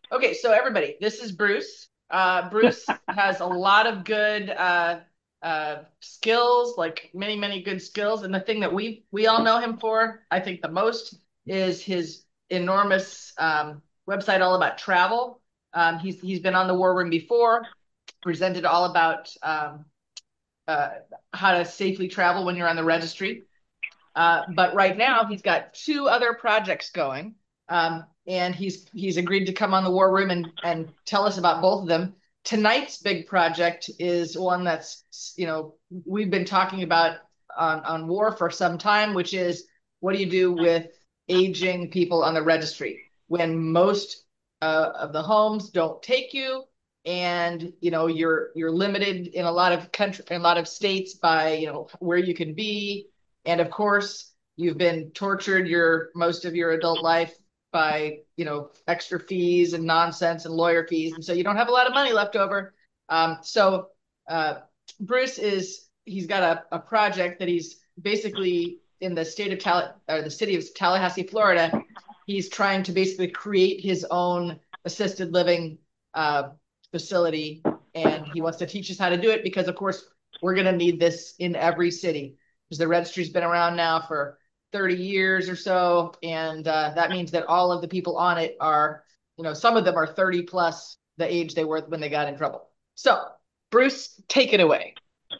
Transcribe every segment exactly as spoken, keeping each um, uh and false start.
Okay, so everybody, this is Bruce. Uh, Bruce has a lot of good uh, uh, skills, like many, many good skills. And the thing that we we all know him for, I think the most, is his enormous um, website all about travel. Um, he's he's been on the War Room before, presented all about um, uh, how to safely travel when you're on the registry. Uh, but right now he's got two other projects going, um, and he's he's agreed to come on the War Room and and tell us about both of them. Tonight's big project is one that's you know we've been talking about on on war for some time, which is what do you do with aging people on the registry when most uh, of the homes don't take you, and you know you're you're limited in a lot of country in a lot of states by you know where you can be, and of course, you've been tortured your most of your adult life by, you know, extra fees and nonsense and lawyer fees. And so you don't have a lot of money left over. Um, so uh, Bruce is, he's got a, a project that he's basically in the state of Tal or the city of Tallahassee, Florida. He's trying to basically create his own assisted living uh, facility. And he wants to teach us how to do it because, of course, we're going to need this in every city because the registry's been around now for thirty years or so. And uh, that means that all of the people on it are, you know, some of them are thirty plus the age they were when they got in trouble. So, Bruce, take it away.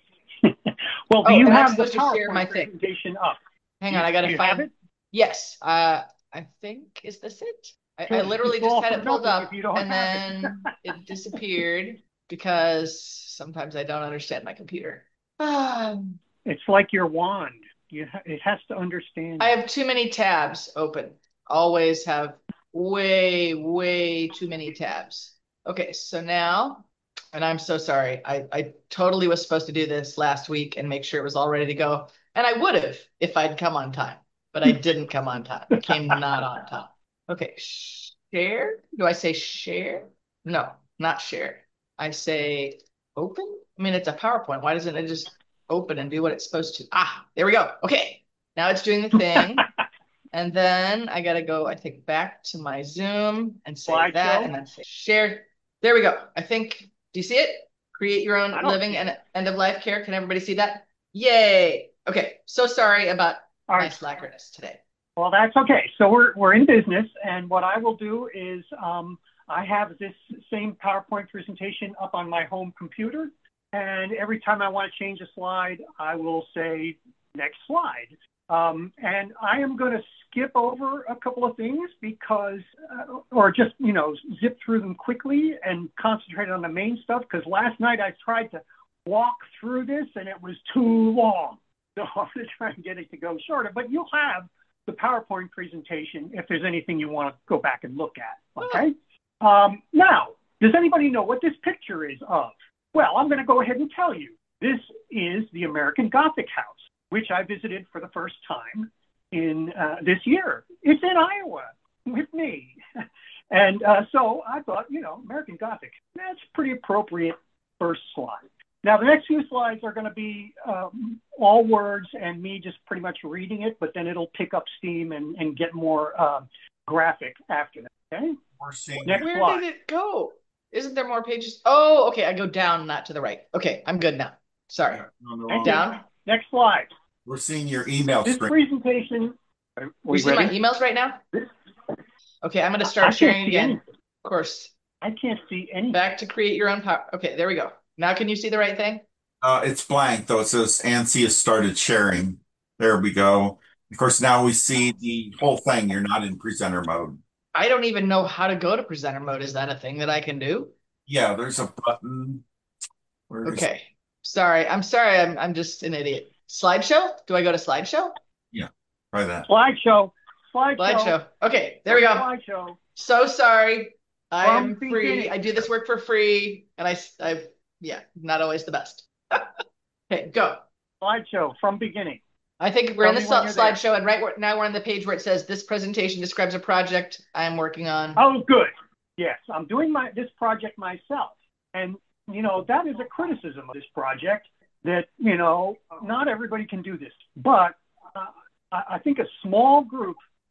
Well, do Oh, you and I'm have the supposed to share my PowerPoint thing. presentation up? Hang Do you, on, I got do to you have find. it? Yes, uh, I think, is this it? I, I Good. It's literally just all had for it pulled nothing if up you don't and have it. then it disappeared because sometimes I don't understand my computer. Um, It's like your wand. You ha- it has to understand I you. have too many tabs open. Always have way, way too many tabs. Okay, so now, and I'm so sorry. I, I totally was supposed to do this last week and make sure it was all ready to go. And I would have if I'd come on time, but I didn't come on time. I came not on time. Okay, share. Do I say share? No, not share. I say open. I mean, it's a PowerPoint. Why doesn't it just open and do what it's supposed to? Ah, there we go. Okay. Now it's doing the thing. And then I got to go, I think, back to my Zoom and say that Slideshow? and then say share. There we go. I think, do you see it? Create your own I don't living see it. and end of life care. Can everybody see that? Yay. Okay. So sorry about All my right. slackerness today. Well, that's okay. So we're we're in business, and what I will do is um, I have this same PowerPoint presentation up on my home computer, and every time I want to change a slide, I will say next slide. Um, and I am going to skip over a couple of things because, uh, or just you know, zip through them quickly and concentrate on the main stuff. Because last night I tried to walk through this, and it was too long. So I'm going to try and get it to go shorter. But you'll have the PowerPoint presentation if there's anything you want to go back and look at. Oh, Okay. Um, now, does anybody know what this picture is of? Well, I'm going to go ahead and tell you. This is the American Gothic House, which I visited for the first time in uh, this year. It's in Iowa with me. And uh, so I thought, you know, American Gothic, that's pretty appropriate first slide. Now, the next few slides are going to be um, all words and me just pretty much reading it, but then it'll pick up steam and, and get more uh, graphic after that. Okay? We're seeing Next where slide. did it go? Isn't there more pages? Oh, okay. I go down, not to the right. Okay, I'm good now. Sorry. on the Thank wrong. you. Down. Next slide. We're seeing your email This screen. presentation, are You we see my ready? emails right now? Okay, I'm going to I start can't sharing it see again. anything. Of course. I can't see anything. Back to create your own power. Okay, there we go. Now can you see the right thing? Uh, it's blank though. It says Ansi has started sharing. There we go. Of course, now we see the whole thing. You're not in presenter mode. I don't even know how to go to presenter mode. Is that a thing that I can do? Yeah, there's a button. Where is? Okay. Sorry. I'm sorry. I'm I'm just an idiot. Slideshow? Do I go to slideshow? Yeah, try that. Slideshow. Slideshow. Slideshow. Okay, there we go. Slideshow. So sorry. I From am free. beginning. I do this work for free, and I I yeah, not always the best. Okay, go. Slideshow from beginning. I think we're Tell in the me when you're there. slideshow, and right where, now we're on the page where it says this presentation describes a project I'm working on. Oh, good. Yes, I'm doing my this project myself, and you know that is a criticism of this project that you know not everybody can do this, but uh, I, I think a small group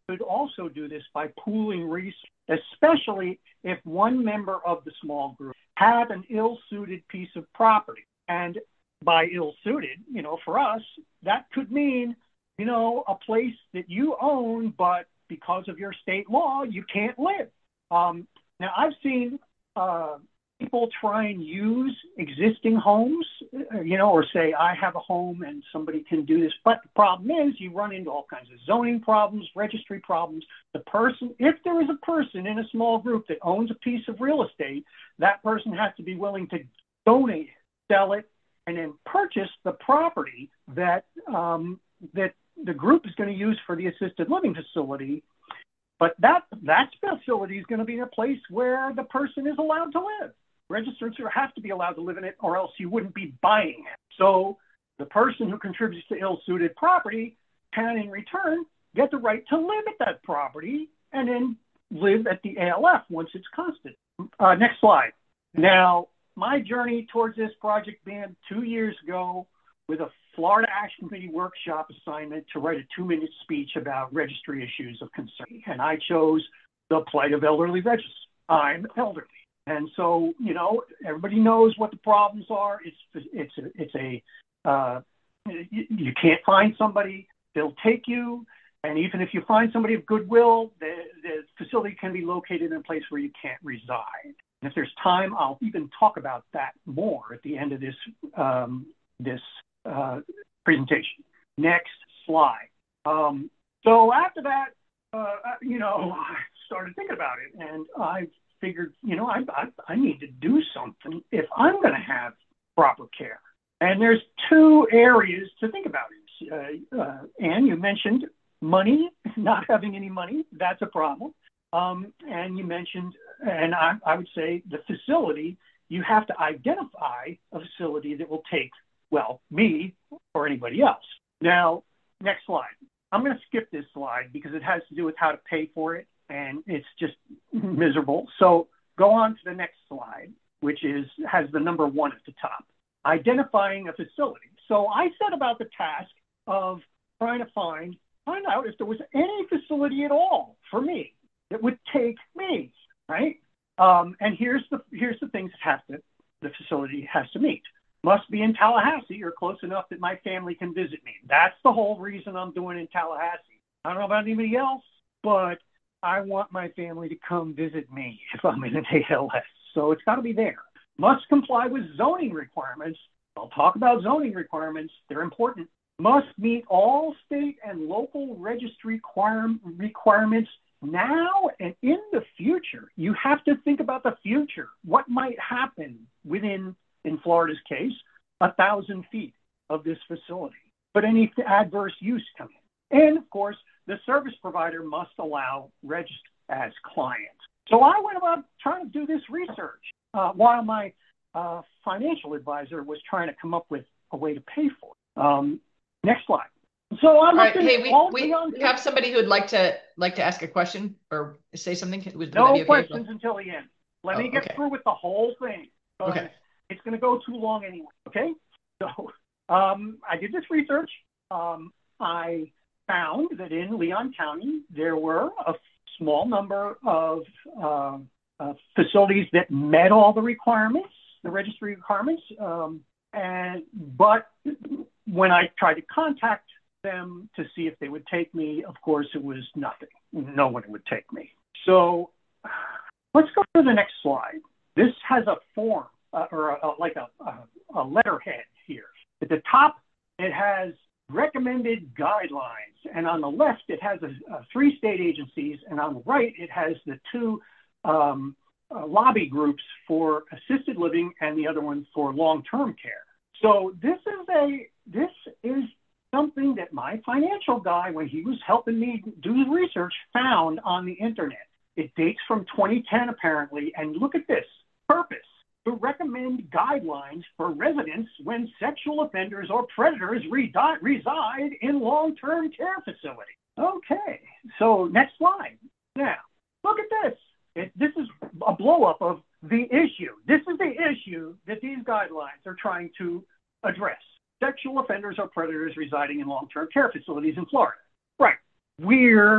could also do this by pooling resources, especially if one member of the small group had an ill-suited piece of property. And by ill-suited, you know, for us, that could mean, you know, a place that you own, but because of your state law, you can't live. Um, now, I've seen uh, people try and use existing homes, you know, or say, I have a home and somebody can do this. But the problem is you run into all kinds of zoning problems, registry problems. The person, if there is a person in a small group that owns a piece of real estate, that person has to be willing to donate it, sell it, and then purchase the property that um, that the group is going to use for the assisted living facility. But that, that facility is going to be in a place where the person is allowed to live. Registrants have to be allowed to live in it, or else you wouldn't be buying it. So the person who contributes to ill-suited property can, in return, get the right to live at that property and then live at the A L F once it's constant. Uh, next slide. Now, my journey towards this project began two years ago with a Florida Action Committee workshop assignment to write a two-minute speech about registry issues of concern. And I chose the plight of elderly registrants. I'm elderly. And so, you know, everybody knows what the problems are. It's it's a, it's a uh, you, you can't find somebody, they'll take you. And even if you find somebody of goodwill, the, the facility can be located in a place where you can't reside. And if there's time, I'll even talk about that more at the end of this um, this uh, presentation. Next slide. Um, so after that, uh, you know, I started thinking about it, and I figured, you know, I, I, I need to do something if I'm going to have proper care. And there's two areas to think about. Uh, uh, Anne, you mentioned money, not having any money. That's a problem. Um, and you mentioned, and I, I would say the facility, you have to identify a facility that will take, well, me or anybody else. Now, next slide. I'm going to skip this slide because it has to do with how to pay for it, and it's just miserable. So go on to the next slide, which is has the number one at the top, identifying a facility. So I set about the task of trying to find, find out if there was any facility at all for me that would take me, right? Um, and here's the here's the things that have to, the facility has to meet. Must be in Tallahassee or close enough that my family can visit me. That's the whole reason I'm doing it in Tallahassee. I don't know about anybody else, but I want my family to come visit me if I'm in an A L S. So it's got to be there. Must comply with zoning requirements. I'll talk about zoning requirements. They're important. Must meet all state and local registry requirements now and in the future. You have to think about the future. What might happen within, in Florida's case, a thousand feet of this facility? But any adverse use come in. And of course, the service provider must allow register as clients. So I went about trying to do this research uh, while my uh, financial advisor was trying to come up with a way to pay for it. Um, next slide. So I'm all right. Hey, we, we, we have somebody who would like to like to ask a question or say something. Would, no would okay? questions until the end. Let oh, me get okay. through with the whole thing. Okay. It's going to go too long anyway. Okay. So um, I did this research. Um, I found that in Leon County, there were a small number of uh, uh, facilities that met all the requirements, the registry requirements. Um, and but when I tried to contact them to see if they would take me, of course, it was nothing. No one would take me. So let's go to the next slide. This has a form uh, or a, a, like a, a, a letterhead here. At the top, it has recommended guidelines, and on the left it has a, a three state agencies, and on the right it has the two um, uh, lobby groups for assisted living and the other one for long-term care. So this is a this is something that my financial guy, when he was helping me do the research, found on the internet. It dates from twenty ten apparently, and look at this purpose: to recommend guidelines for residents when sexual offenders or predators re- reside in long-term care facilities. Okay, so next slide. Now, look at this. It, this is a blow-up of the issue. This is the issue that these guidelines are trying to address. Sexual offenders or predators residing in long-term care facilities in Florida. Right. We're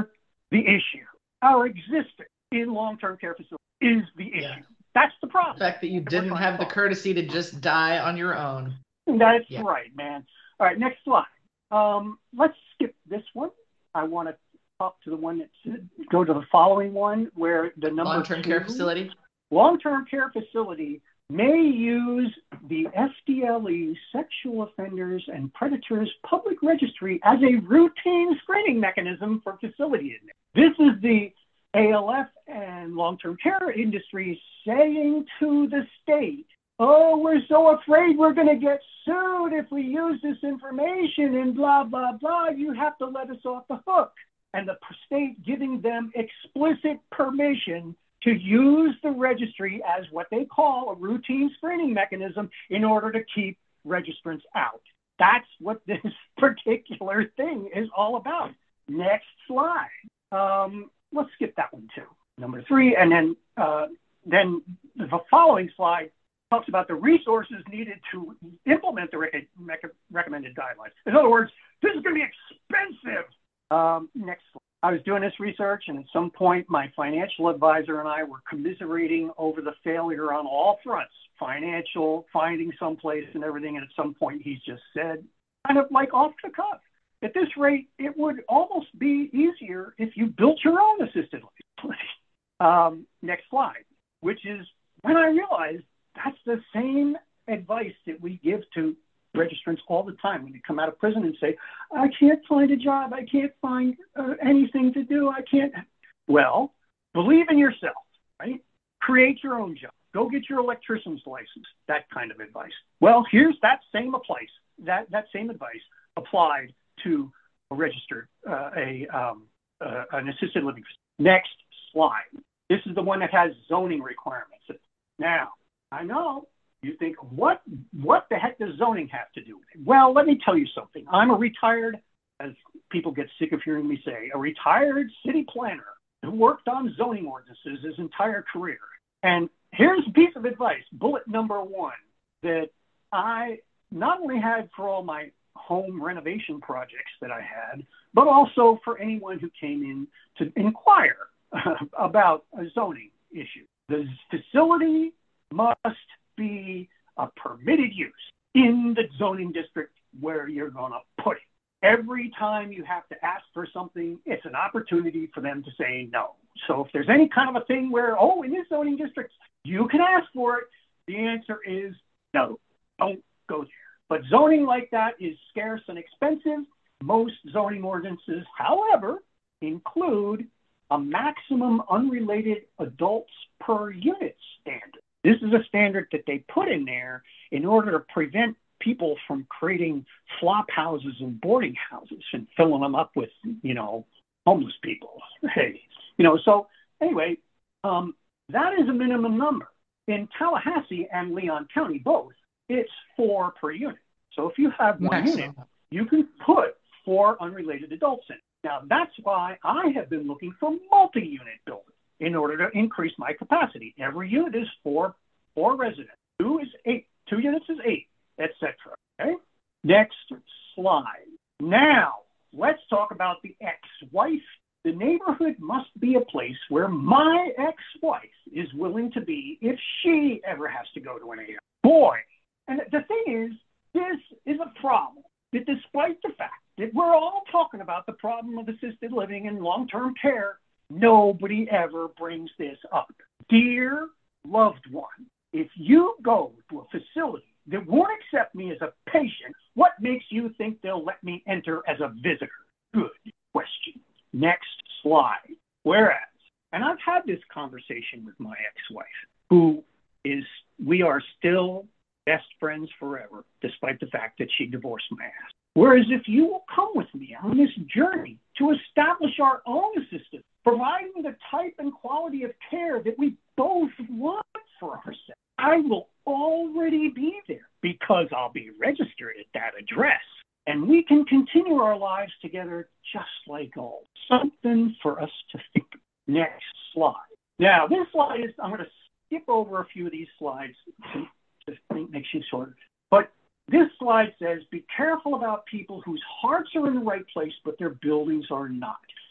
the issue. Our existence in long-term care facilities is the issue. Yeah. That's the problem. The fact that you didn't have the courtesy to just die on your own. That's yeah. right, man. All right, next slide. Um, let's skip this one. I want to talk to the one that's go to the following one where the number long-term care facility. Long-term care facility may use the S D L E Sexual Offenders and Predators Public Registry as a routine screening mechanism for facility admission. This is the A L F and long-term care industry saying to the state, oh, we're so afraid we're going to get sued if we use this information and blah, blah, blah. You have to let us off the hook. And the state giving them explicit permission to use the registry as what they call a routine screening mechanism in order to keep registrants out. That's what this particular thing is all about. Next slide. Um, let's skip that one too. Number three, and then uh, then the following slide talks about the resources needed to implement the rec- rec- recommended guidelines. In other words, this is going to be expensive. Um, next slide. I was doing this research, and at some point, my financial advisor and I were commiserating over the failure on all fronts, financial, finding someplace and everything. And at some point, he's just said, kind of like off the cuff, at this rate, it would almost be easier if you built your own assisted living. um, next slide, which is when I realized that's the same advice that we give to registrants all the time when they come out of prison and say, I can't find a job, I can't find uh, anything to do, I can't. Well, believe in yourself, right? Create your own job. Go get your electrician's license, that kind of advice. Well, here's that same advice, that, that same advice applied to a registered, uh, a um, uh, an assisted living facility. Next slide. This is the one that has zoning requirements. Now, I know you think, what what the heck does zoning have to do with it? Well, let me tell you something. I'm a retired, as people get sick of hearing me say, a retired city planner who worked on zoning ordinances his entire career. And here's a piece of advice, bullet number one, that I not only had for all my home renovation projects that I had, but also for anyone who came in to inquire about a zoning issue. The facility must be a permitted use in the zoning district where you're going to put it. Every time you have to ask for something, it's an opportunity for them to say no. So if there's any kind of a thing where, oh, in this zoning district, you can ask for it, the answer is no, don't go there. But zoning like that is scarce and expensive. Most zoning ordinances, however, include a maximum unrelated adults per unit standard. This is a standard that they put in there in order to prevent people from creating flop houses and boarding houses and filling them up with, you know, homeless people. Hey, you know, so anyway, um, that is a minimum number. In Tallahassee and Leon County, both, it's four per unit. So if you have one Maximum. unit, you can put four unrelated adults in. Now, that's why I have been looking for multi-unit buildings in order to increase my capacity. Every unit is four, four residents. Two is eight. Two units is eight, et cetera. Okay? Next slide. Now, let's talk about the ex-wife. The neighborhood must be a place where my ex-wife is willing to be if she ever has to go to an A R. Boy, and the thing is, this is a problem that despite the fact that we're all talking about the problem of assisted living and long-term care, nobody ever brings this up. Dear loved one, if you go to a facility that won't accept me as a patient, what makes you think they'll let me enter as a visitor? Good question. Next slide. Whereas, and I've had this conversation with my ex-wife, who is, we are still best friends forever, despite the fact that she divorced my ass. Whereas if you will come with me on this journey to establish our own assistance, providing the type and quality of care that we both want for ourselves, I will already be there because I'll be registered at that address. And we can continue our lives together just like old. Something for us to think. Next slide. Now, this slide is, I'm going to skip over a few of these slides to, to think, make you shorter. But this slide says, be careful about people whose hearts are in the right place, but their buildings are not.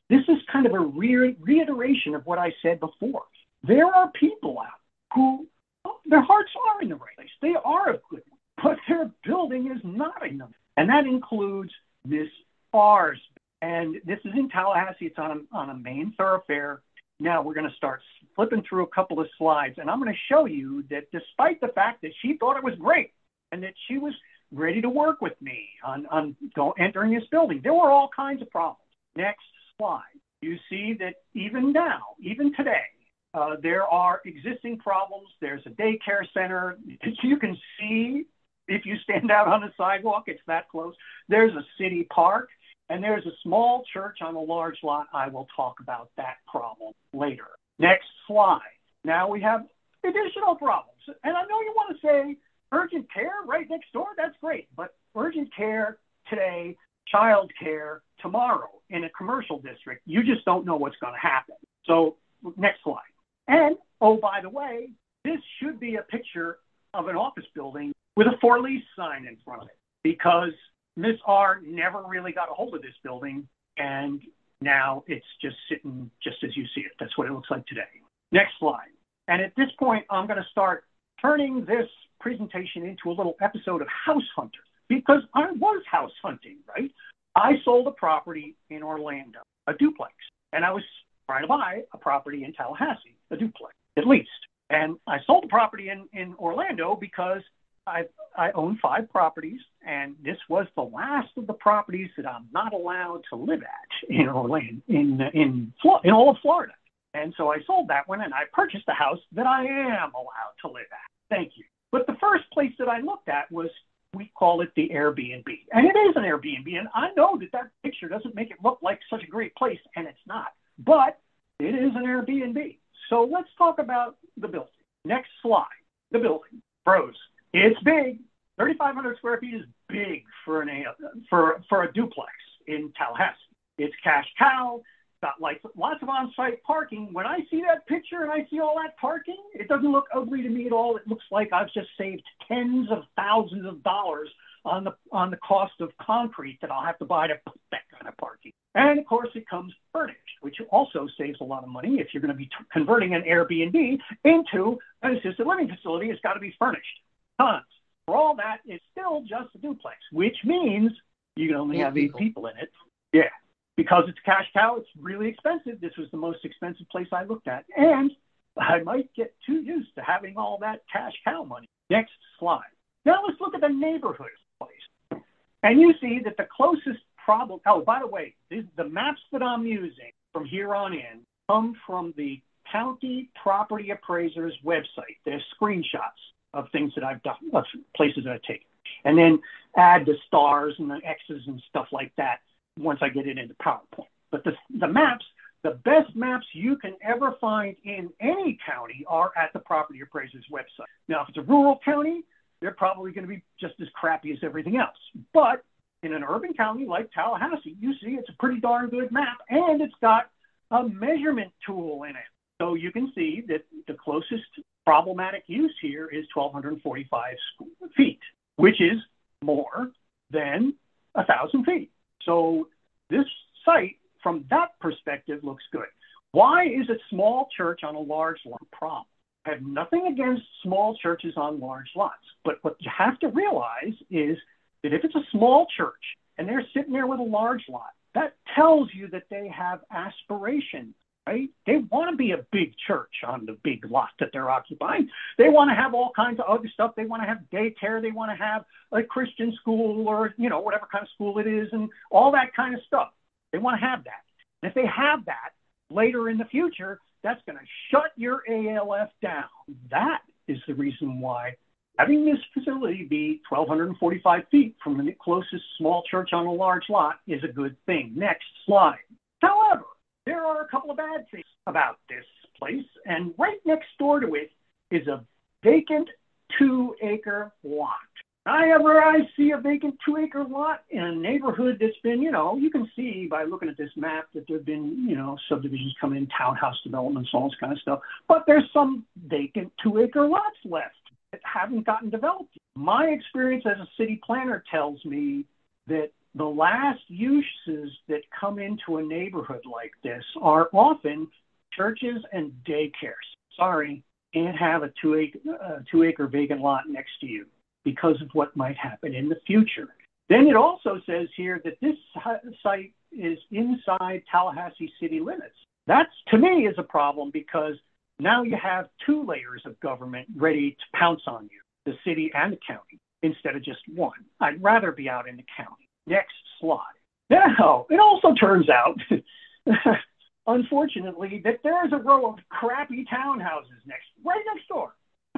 this is kind of a re- reiteration of what I said before. There are people out who, well, their hearts are in the right place. They are a good one, but their building is not enough. And that includes Miss R's. And this is in Tallahassee. It's on a, on a main thoroughfare. Now we're going to start flipping through a couple of slides, and I'm going to show you that despite the fact that she thought it was great and that she was ready to work with me on, on go, entering this building, there were all kinds of problems. Next slide. You see that even now, even today, uh, there are existing problems. There's a daycare center. You can see if you stand out on the sidewalk, it's that close. There's a city park. And there's a small church on a large lot. I will talk about that problem later. Next slide. Now we have additional problems. And I know you want to say urgent care right next door. That's great. But urgent care today, child care tomorrow in a commercial district, you just don't know what's going to happen. So next slide. And, oh, by the way, this should be a picture of an office building with a for lease sign in front of it, because Miss R never really got a hold of this building, and now it's just sitting just as you see it. That's what it looks like today. Next slide. And at this point, I'm going to start turning this presentation into a little episode of House Hunter, because I was house hunting, right? I sold a property in Orlando, a duplex, and I was trying to buy a property in Tallahassee, a duplex, at least. And I sold the property in, in Orlando because I I own five properties, and this was the last of the properties that I'm not allowed to live at in Orlando, in in in all of Florida. And so I sold that one, and I purchased a house that I am allowed to live at. Thank you. But the first place that I looked at was, we call it the Airbnb, and it is an Airbnb. And I know that that picture doesn't make it look like such a great place, and it's not. But it is an Airbnb. So let's talk about the building. Next slide. The building. Pros. It's big. thirty-five hundred square feet is big for an for for a duplex in Tallahassee. It's cash cow. Got like lots of on-site parking. When I see that picture and I see all that parking, it doesn't look ugly to me at all. It looks like I've just saved tens of thousands of dollars on the on the cost of concrete that I'll have to buy to put that kind of parking. And of course, it comes furnished, which also saves a lot of money. If you're going to be t- converting an Airbnb into an assisted living facility, it's got to be furnished. Tons. For all that, it's still just a duplex, which means you can only eight have eight people. people in it. Yeah. Because it's cash cow, it's really expensive. This was the most expensive place I looked at. And I might get too used to having all that cash cow money. Next slide. Now let's look at the neighborhood place. And you see that the closest problem, oh, by the way, these, the maps that I'm using from here on in come from the county property appraiser's website. They're screenshots of things that I've done, of places that I've taken. And then add the stars and the X's and stuff like that once I get it into PowerPoint. But the, the maps, the best maps you can ever find in any county are at the property appraiser's website. Now, if it's a rural county, they're probably going to be just as crappy as everything else. But in an urban county like Tallahassee, you see it's a pretty darn good map, and it's got a measurement tool in it. So you can see that the closest problematic use here is twelve forty-five feet, which is more than one thousand feet. So this site, from that perspective, looks good. Why is a small church on a large lot a problem? I have nothing against small churches on large lots, but what you have to realize is that if it's a small church and they're sitting there with a large lot, that tells you that they have aspirations, right? They want to be a big church on the big lot that they're occupying. They want to have all kinds of other stuff. They want to have daycare. They want to have a Christian school or, you know, whatever kind of school it is and all that kind of stuff. They want to have that. And if they have that later in the future, that's going to shut your A L F down. That is the reason why having this facility be twelve forty-five feet from the closest small church on a large lot is a good thing. Next slide. However, there are a couple of bad things about this place, and right next door to it is a vacant two-acre lot. Whenever I see a vacant two-acre lot in a neighborhood that's been, you know, you can see by looking at this map that there have been, you know, subdivisions coming in, townhouse developments, all this kind of stuff. But there's some vacant two-acre lots left that haven't gotten developed. My experience as a city planner tells me that the last uses that come into a neighborhood like this are often churches and daycares. Sorry, can't have a two acre, uh, two acre vacant lot next to you because of what might happen in the future. Then it also says here that this site is inside Tallahassee city limits. That's, to me, is a problem because now you have two layers of government ready to pounce on you, the city and the county, instead of just one. I'd rather be out in the county. Next slide. Now, it also turns out, unfortunately, that there is a row of crappy townhouses next, right next door.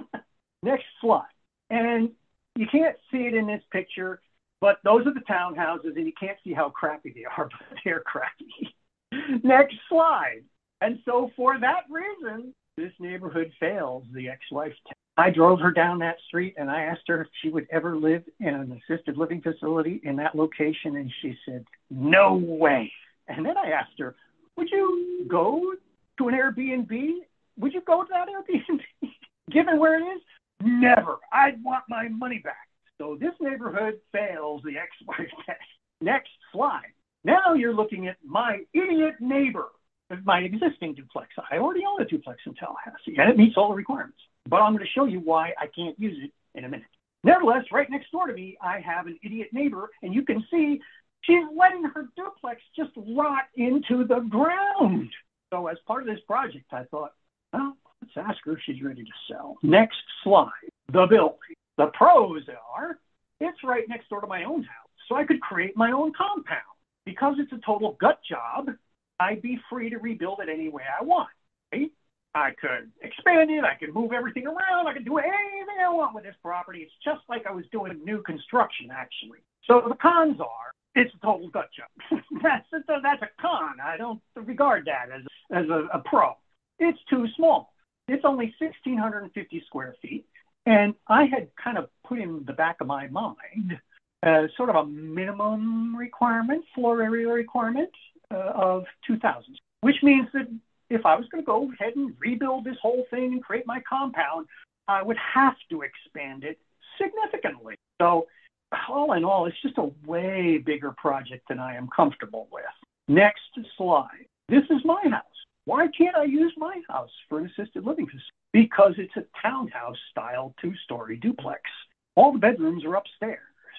Next slide. And you can't see it in this picture, but those are the townhouses, and you can't see how crappy they are, but they're crappy. Next slide. And so for that reason, this neighborhood fails the ex-wife test. I drove her down that street, and I asked her if she would ever live in an assisted living facility in that location, and she said, no way. And then I asked her, would you go to an Airbnb? Would you go to that Airbnb? Given where it is? Never. I'd want my money back. So this neighborhood fails the ex-wife test. Next slide. Now you're looking at my idiot neighbor, my existing duplex. I already own a duplex in Tallahassee, and it meets all the requirements. But I'm going to show you why I can't use it in a minute. Nevertheless, right next door to me, I have an idiot neighbor, and you can see she's letting her duplex just rot into the ground. So as part of this project, I thought, well, let's ask her if she's ready to sell. Next slide. The building. The pros are, it's right next door to my own house, so I could create my own compound. Because it's a total gut job, I'd be free to rebuild it any way I want. Right? I could expand it, I could move everything around, I could do anything I want with this property. It's just like I was doing new construction, actually. So the cons are, it's a total gut job. that's, a, that's a con. I don't regard that as, as a, a pro. It's too small. It's only one thousand six hundred fifty square feet. And I had kind of put in the back of my mind uh, sort of a minimum requirement, floor area requirement uh, of two thousand, which means that if I was going to go ahead and rebuild this whole thing and create my compound, I would have to expand it significantly. So all in all, it's just a way bigger project than I am comfortable with. Next slide. This is my house. Why can't I use my house for an assisted living facility? Because it's a townhouse-style two-story duplex. All the bedrooms are upstairs.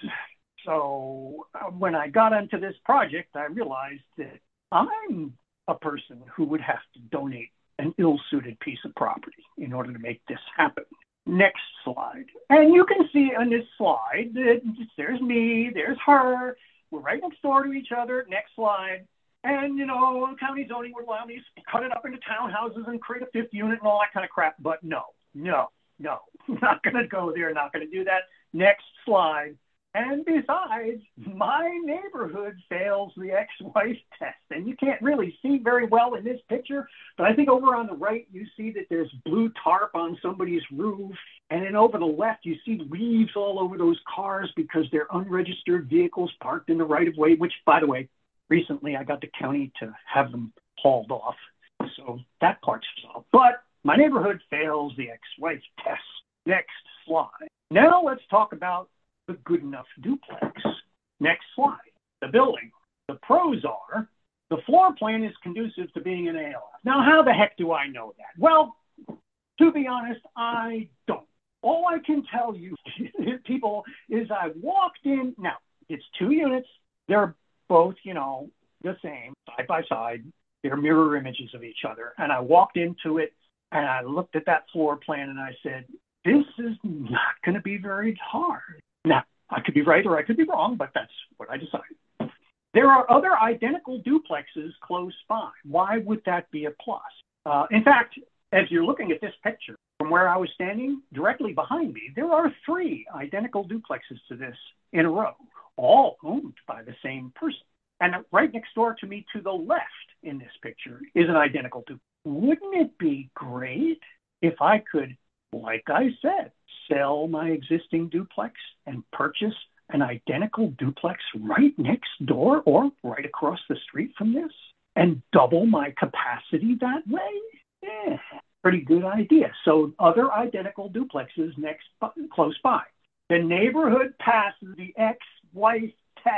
So uh, when I got into this project, I realized that I'm a person who would have to donate an ill-suited piece of property in order to make this happen. Next slide. And you can see on this slide that there's me, there's her. We're right next door to each other. Next slide. And, you know, county zoning would allow me to cut it up into townhouses and create a fifth unit and all that kind of crap. But no, no, no. Not going to go there. Not going to do that. Next slide. And besides, my neighborhood fails the ex-wife test. And you can't really see very well in this picture, but I think over on the right, you see that there's blue tarp on somebody's roof. And then over the left, you see leaves all over those cars because they're unregistered vehicles parked in the right-of-way, which, by the way, recently I got the county to have them hauled off. So that part's solved. But my neighborhood fails the ex-wife test. Next slide. Now let's talk about the good enough duplex. Next slide. The building. The pros are the floor plan is conducive to being an A L F. Now, how the heck do I know that? Well, to be honest, I don't. All I can tell you, people, is I walked in. Now, it's two units. They're both, you know, the same, side by side. They're mirror images of each other. And I walked into it, and I looked at that floor plan, and I said, this is not going to be very hard. Now, I could be right or I could be wrong, but that's what I decided. There are other identical duplexes close by. Why would that be a plus? Uh, in fact, as you're looking at this picture, from where I was standing directly behind me, there are three identical duplexes to this in a row, all owned by the same person. And right next door to me to the left in this picture is an identical duplex. Wouldn't it be great if I could, like I said, sell my existing duplex and purchase an identical duplex right next door or right across the street from this and double my capacity that way? Yeah, pretty good idea. So other identical duplexes next close by. The neighborhood passes the ex-wife test.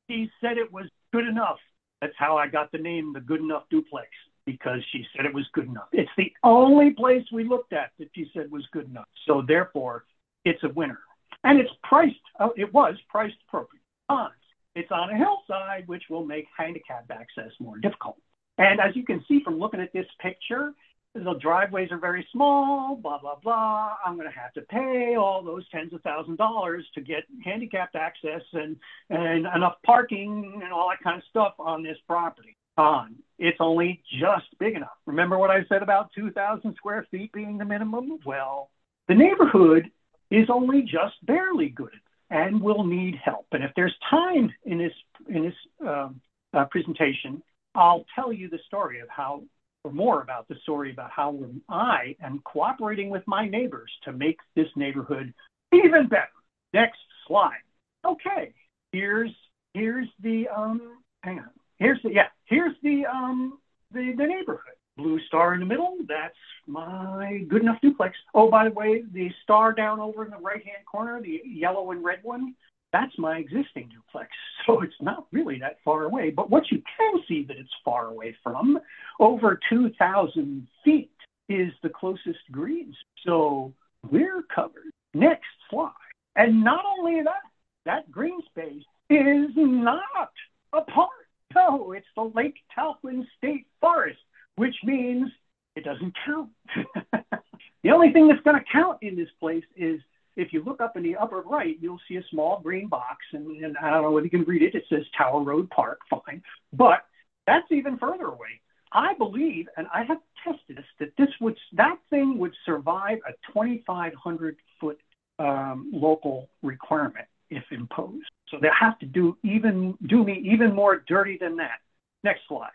She said it was good enough. That's how I got the name, the Good Enough Duplex, because she said it was good enough. It's the only place we looked at that she said was good enough. So therefore, it's a winner. And it's priced, uh, it was priced appropriate. Cons, it's on a hillside, which will make handicap access more difficult. And as you can see from looking at this picture, the driveways are very small, blah, blah, blah. I'm going to have to pay all those tens of thousands of dollars to get handicapped access and, and enough parking and all that kind of stuff on this property. On, it's only just big enough. Remember what I said about two thousand square feet being the minimum? Well, the neighborhood is only just barely good and will need help. And if there's time in this, in this uh, uh, presentation, I'll tell you the story of how, or more about the story about how I am cooperating with my neighbors to make this neighborhood even better. Next slide. Okay, here's here's the um. Hang on. Here's the yeah. Here's the um the the neighborhood. Blue star in the middle. That's my Good Enough Duplex. Oh, by the way, the star down over in the right hand corner, the yellow and red one, that's my existing duplex. So it's not really that far away. But what you can see that it's far away from, over two thousand feet, is the closest greens. So we're covered. Next slide. And not only that, that green space is not a park. No, it's the Lake Talquin State Forest, which means it doesn't count. The only thing that's going to count in this place is if you look up in the upper right, you'll see a small green box, and, and I don't know whether you can read it. It says Tower Road Park, fine. But that's even further away. I believe, and I have tested this, that this would that thing would survive a twenty-five hundred foot um, local requirement if imposed. So they have to do even do me even more dirty than that. Next slide.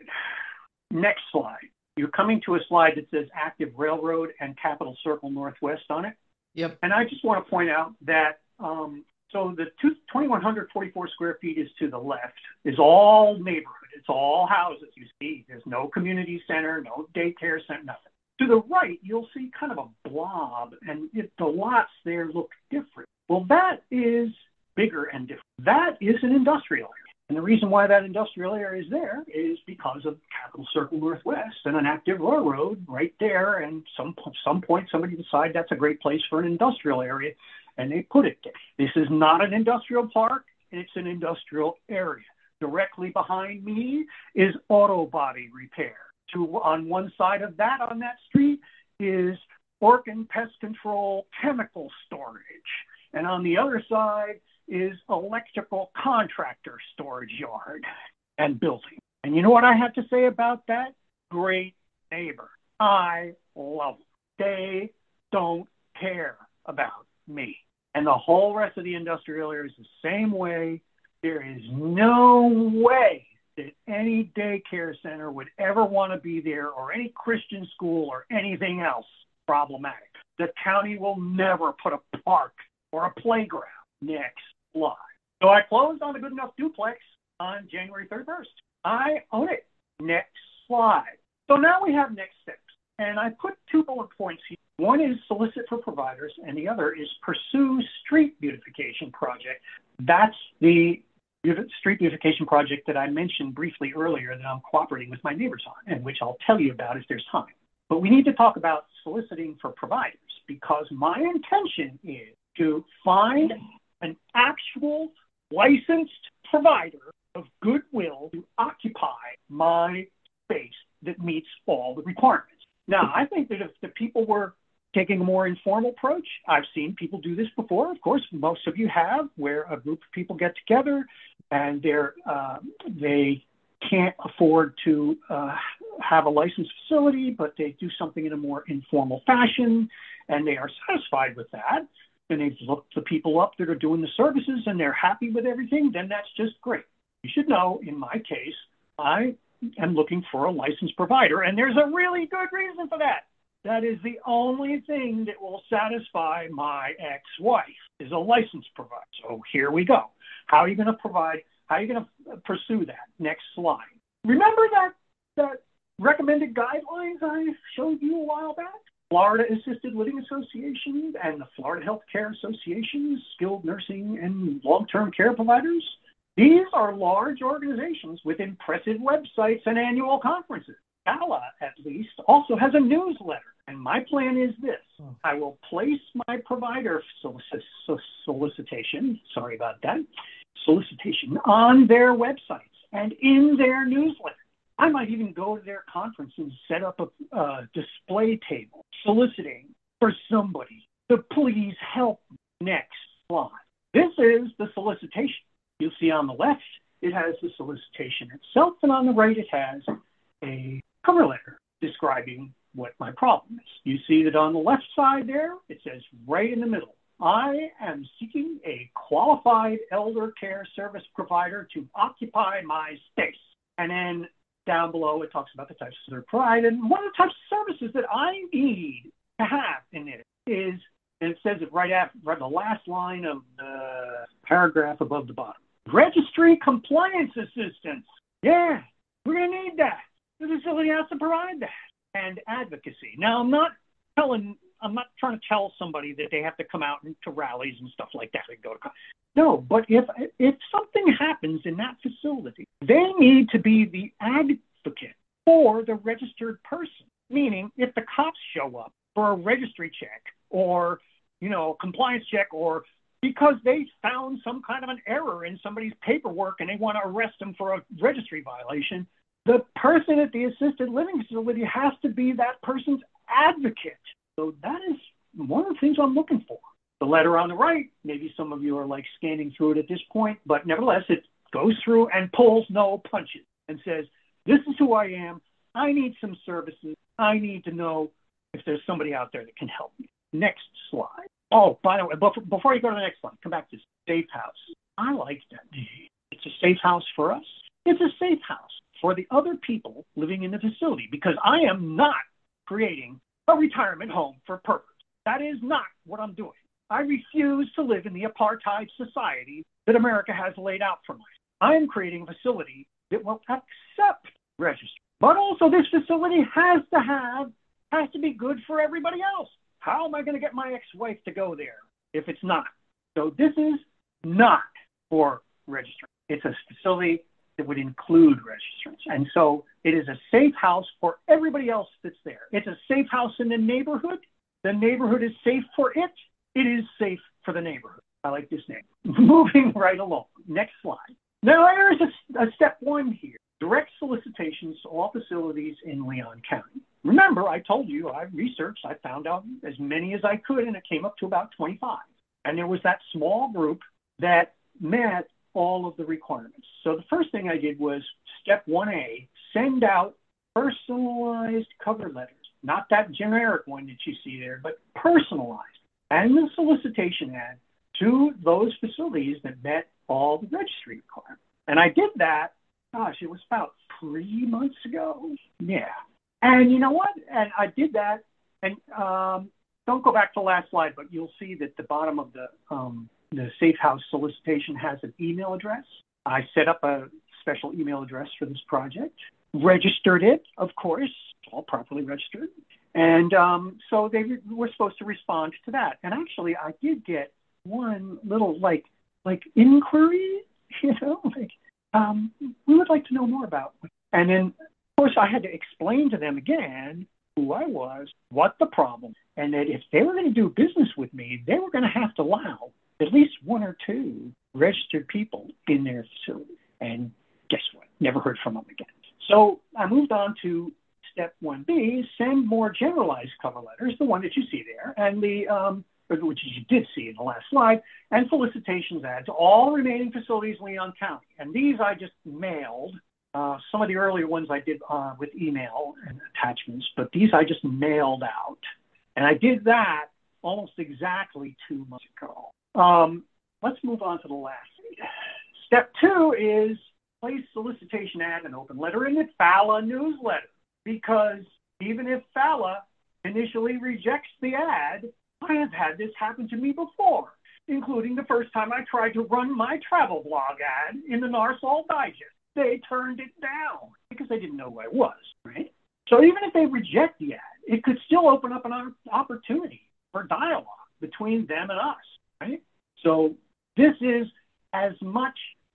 Next slide. You're coming to a slide that says Active Railroad and Capitol Circle Northwest on it. Yep. And I just want to point out that, um, so the two, two thousand one hundred forty-four square feet is to the left, is all neighborhood. It's all houses you see. There's no community center, no daycare center, nothing. To the right, you'll see kind of a blob, and it, the lots there look different. Well, that is bigger and different. That is an industrial area. And the reason why that industrial area is there is because of Capitol Circle Northwest and an active railroad right there. And some some point somebody decided that's a great place for an industrial area, and they put it there. This is not an industrial park. It's an industrial area. Directly behind me is auto body repair. To, on one side of that, on that street, is Orkin Pest Control chemical storage. And on the other side is electrical contractor storage yard and building. And you know what I have to say about that? Great neighbor. I love them. They don't care about me. And the whole rest of the industrial area is the same way. There is no way that any daycare center would ever want to be there, or any Christian school or anything else problematic. The county will never put a park or a playground. Next slide. So I closed on the Good Enough Duplex on January thirty-first. I own it. Next slide. So now we have next steps. And I put two bullet points here. One is solicit for providers, and the other is pursue street beautification project. That's the street beautification project that I mentioned briefly earlier that I'm cooperating with my neighbors on, and which I'll tell you about if there's time. But we need to talk about soliciting for providers, because my intention is to find an actual licensed provider of goodwill to occupy my space that meets all the requirements. Now, I think that if the people were taking a more informal approach, I've seen people do this before. Of course, most of you have, where a group of people get together and they're, uh, they can't afford to uh, have a licensed facility, but they do something in a more informal fashion, and they are satisfied with that. And they've looked the people up that are doing the services, and they're happy with everything, then that's just great. You should know, in my case, I am looking for a licensed provider, and there's a really good reason for that. That is the only thing that will satisfy my ex-wife, is a licensed provider. So here we go. How are you going to provide, how are you going to pursue that? Next slide. Remember that, that recommended guidelines I showed you a while back? Florida Assisted Living Association and the Florida Health Care Association, skilled nursing and long-term care providers. These are large organizations with impressive websites and annual conferences. Fala, at least, also has a newsletter. And my plan is this. I will place my provider solic- solicitation, sorry about that, solicitation on their websites and in their newsletter. I might even go to their conference and set up a uh, display table soliciting for somebody to please help me. Next slide. This is the solicitation. You'll see on the left, it has the solicitation itself, and on the right, it has a cover letter describing what my problem is. You see that on the left side there, it says right in the middle, I am seeking a qualified elder care service provider to occupy my space. And then down below, it talks about the types of service provided. And one of the types of services that I need to have in it is, and it says it right after right the last line of the paragraph above the bottom, registry compliance assistance. Yeah, we're going to need that. The facility has to provide that. And advocacy. Now, I'm not telling, I'm not trying to tell somebody that they have to come out to rallies and stuff like that and go to, no, but if if something happens in that facility, they need to be the advocate for the registered person. Meaning, if the cops show up for a registry check or, you know, compliance check, or because they found some kind of an error in somebody's paperwork and they want to arrest them for a registry violation, the person at the assisted living facility has to be that person's advocate. So that is one of the things I'm looking for. The letter on the right, maybe some of you are like scanning through it at this point, but nevertheless, it goes through and pulls no punches and says, this is who I am. I need some services. I need to know if there's somebody out there that can help me. Next slide. Oh, by the way, before you go to the next slide, come back to safe house. I like that. It's a safe house for us. It's a safe house for the other people living in the facility, because I am not creating a retirement home for perverts. That is not what I'm doing. I refuse to live in the apartheid society that America has laid out for me. I am creating a facility that will accept registry. But also this facility has to have, has to be good for everybody else. How am I going to get my ex-wife to go there if it's not? So this is not for registry. It's a facility that would include registrants. And so it is a safe house for everybody else that's there. It's a safe house in the neighborhood. The neighborhood is safe for it. It is safe for the neighborhood. I like this name. Moving right along. Next slide. Now there's a, a step one here. Direct solicitations to all facilities in Leon County. Remember, I told you, I researched, I found out as many as I could, and it came up to about twenty-five. And there was that small group that met all of the requirements. So the first thing I did was step one A, send out personalized cover letters, not that generic one that you see there, but personalized, and the solicitation ad to those facilities that met all the registry requirements. And I did that, gosh, it was about three months ago. Yeah. And you know what? And I did that, and um, don't go back to the last slide, but you'll see that the bottom of the um, the Safe House solicitation has an email address. I set up a special email address for this project, registered it, of course, all properly registered. And um, so they were supposed to respond to that. And actually, I did get one little like like inquiry, you know, like um, we would like to know more about. And then, of course, I had to explain to them again who I was, what the problem, and that if they were going to do business with me, they were going to have to allow at least one or two registered people in their facility. And guess what? Never heard from them again. So I moved on to step one B, send more generalized cover letters, the one that you see there, and the um, which you did see in the last slide, and solicitations ads to all remaining facilities in Leon County. And these I just mailed. Uh, some of the earlier ones I did uh, with email and attachments, but these I just mailed out. And I did that almost exactly two months ago. Um, let's move on to the last. Step two is place solicitation ad and open letter in the Fala newsletter. Because even if Fala initially rejects the ad, I have had this happen to me before, including the first time I tried to run my travel blog ad in the Narsal Digest. They turned it down because they didn't know who I was, right? So even if they reject the ad, it could still open up an opportunity for dialogue between them and us, right? So this is as much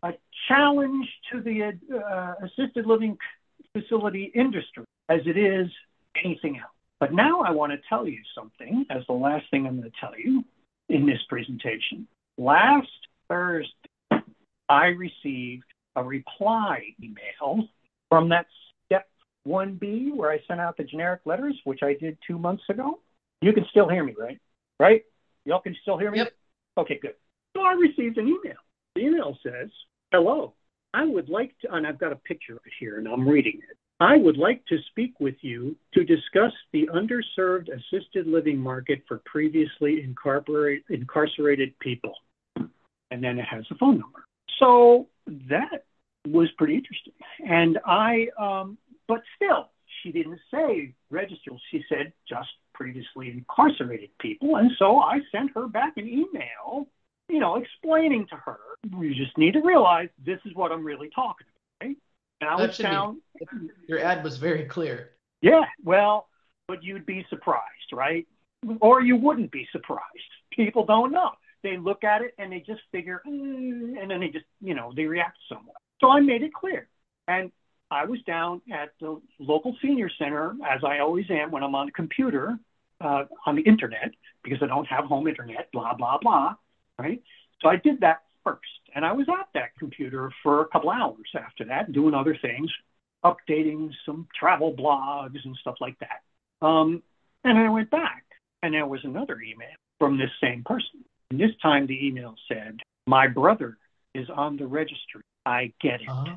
a challenge to the uh, assisted living facility industry as it is anything else. But now I want to tell you something as the last thing I'm going to tell you in this presentation. Last Thursday, I received a reply email from that step one B where I sent out the generic letters, which I did two months ago. You can still hear me, right? Right? Y'all can still hear me? Yep. Okay, good. So I received an email. The email says, hello, I would like to, and I've got a picture here and I'm reading it. I would like to speak with you to discuss the underserved assisted living market for previously incarcerated, incarcerated people. And then it has a phone number. So that was pretty interesting. And I, um, but still, she didn't say registered. She said just previously incarcerated people. And so I sent her back an email, you know, explaining to her, you just need to realize this is what I'm really talking about, right? And I was down. Be, your ad was very clear. Yeah, well, but you'd be surprised, right? Or you wouldn't be surprised. People don't know. They look at it and they just figure, mm, and then they just, you know, they react somewhat. So I made it clear. And I was down at the local senior center, as I always am when I'm on the computer, uh, on the internet, because I don't have home internet, blah, blah, blah, right? So I did that first. And I was at that computer for a couple hours after that, doing other things, updating some travel blogs and stuff like that. Um, and I went back, and there was another email from this same person. And this time the email said, my brother is on the registry. I get it. Uh-huh.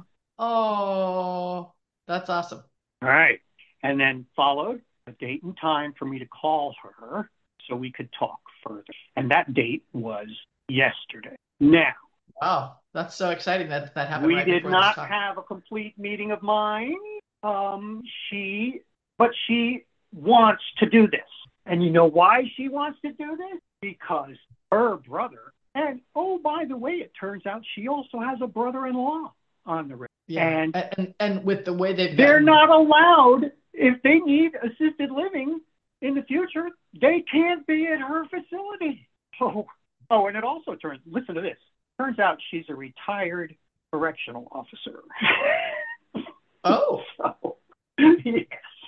Oh, that's awesome. All right. And then followed a date and time for me to call her so we could talk further. And that date was yesterday. Now, wow, that's so exciting that that happened. We right did not this have a complete meeting of mine. Um, she, but she wants to do this. And you know why she wants to do this? Because her brother, and oh, by the way, it turns out she also has a brother-in-law on the registry. Yeah, and, and and with the way they've they're gotten... not allowed, if they need assisted living in the future, they can't be at her facility. Oh, oh, and it also turns, listen to this, turns out she's a retired correctional officer. Oh. So, yes.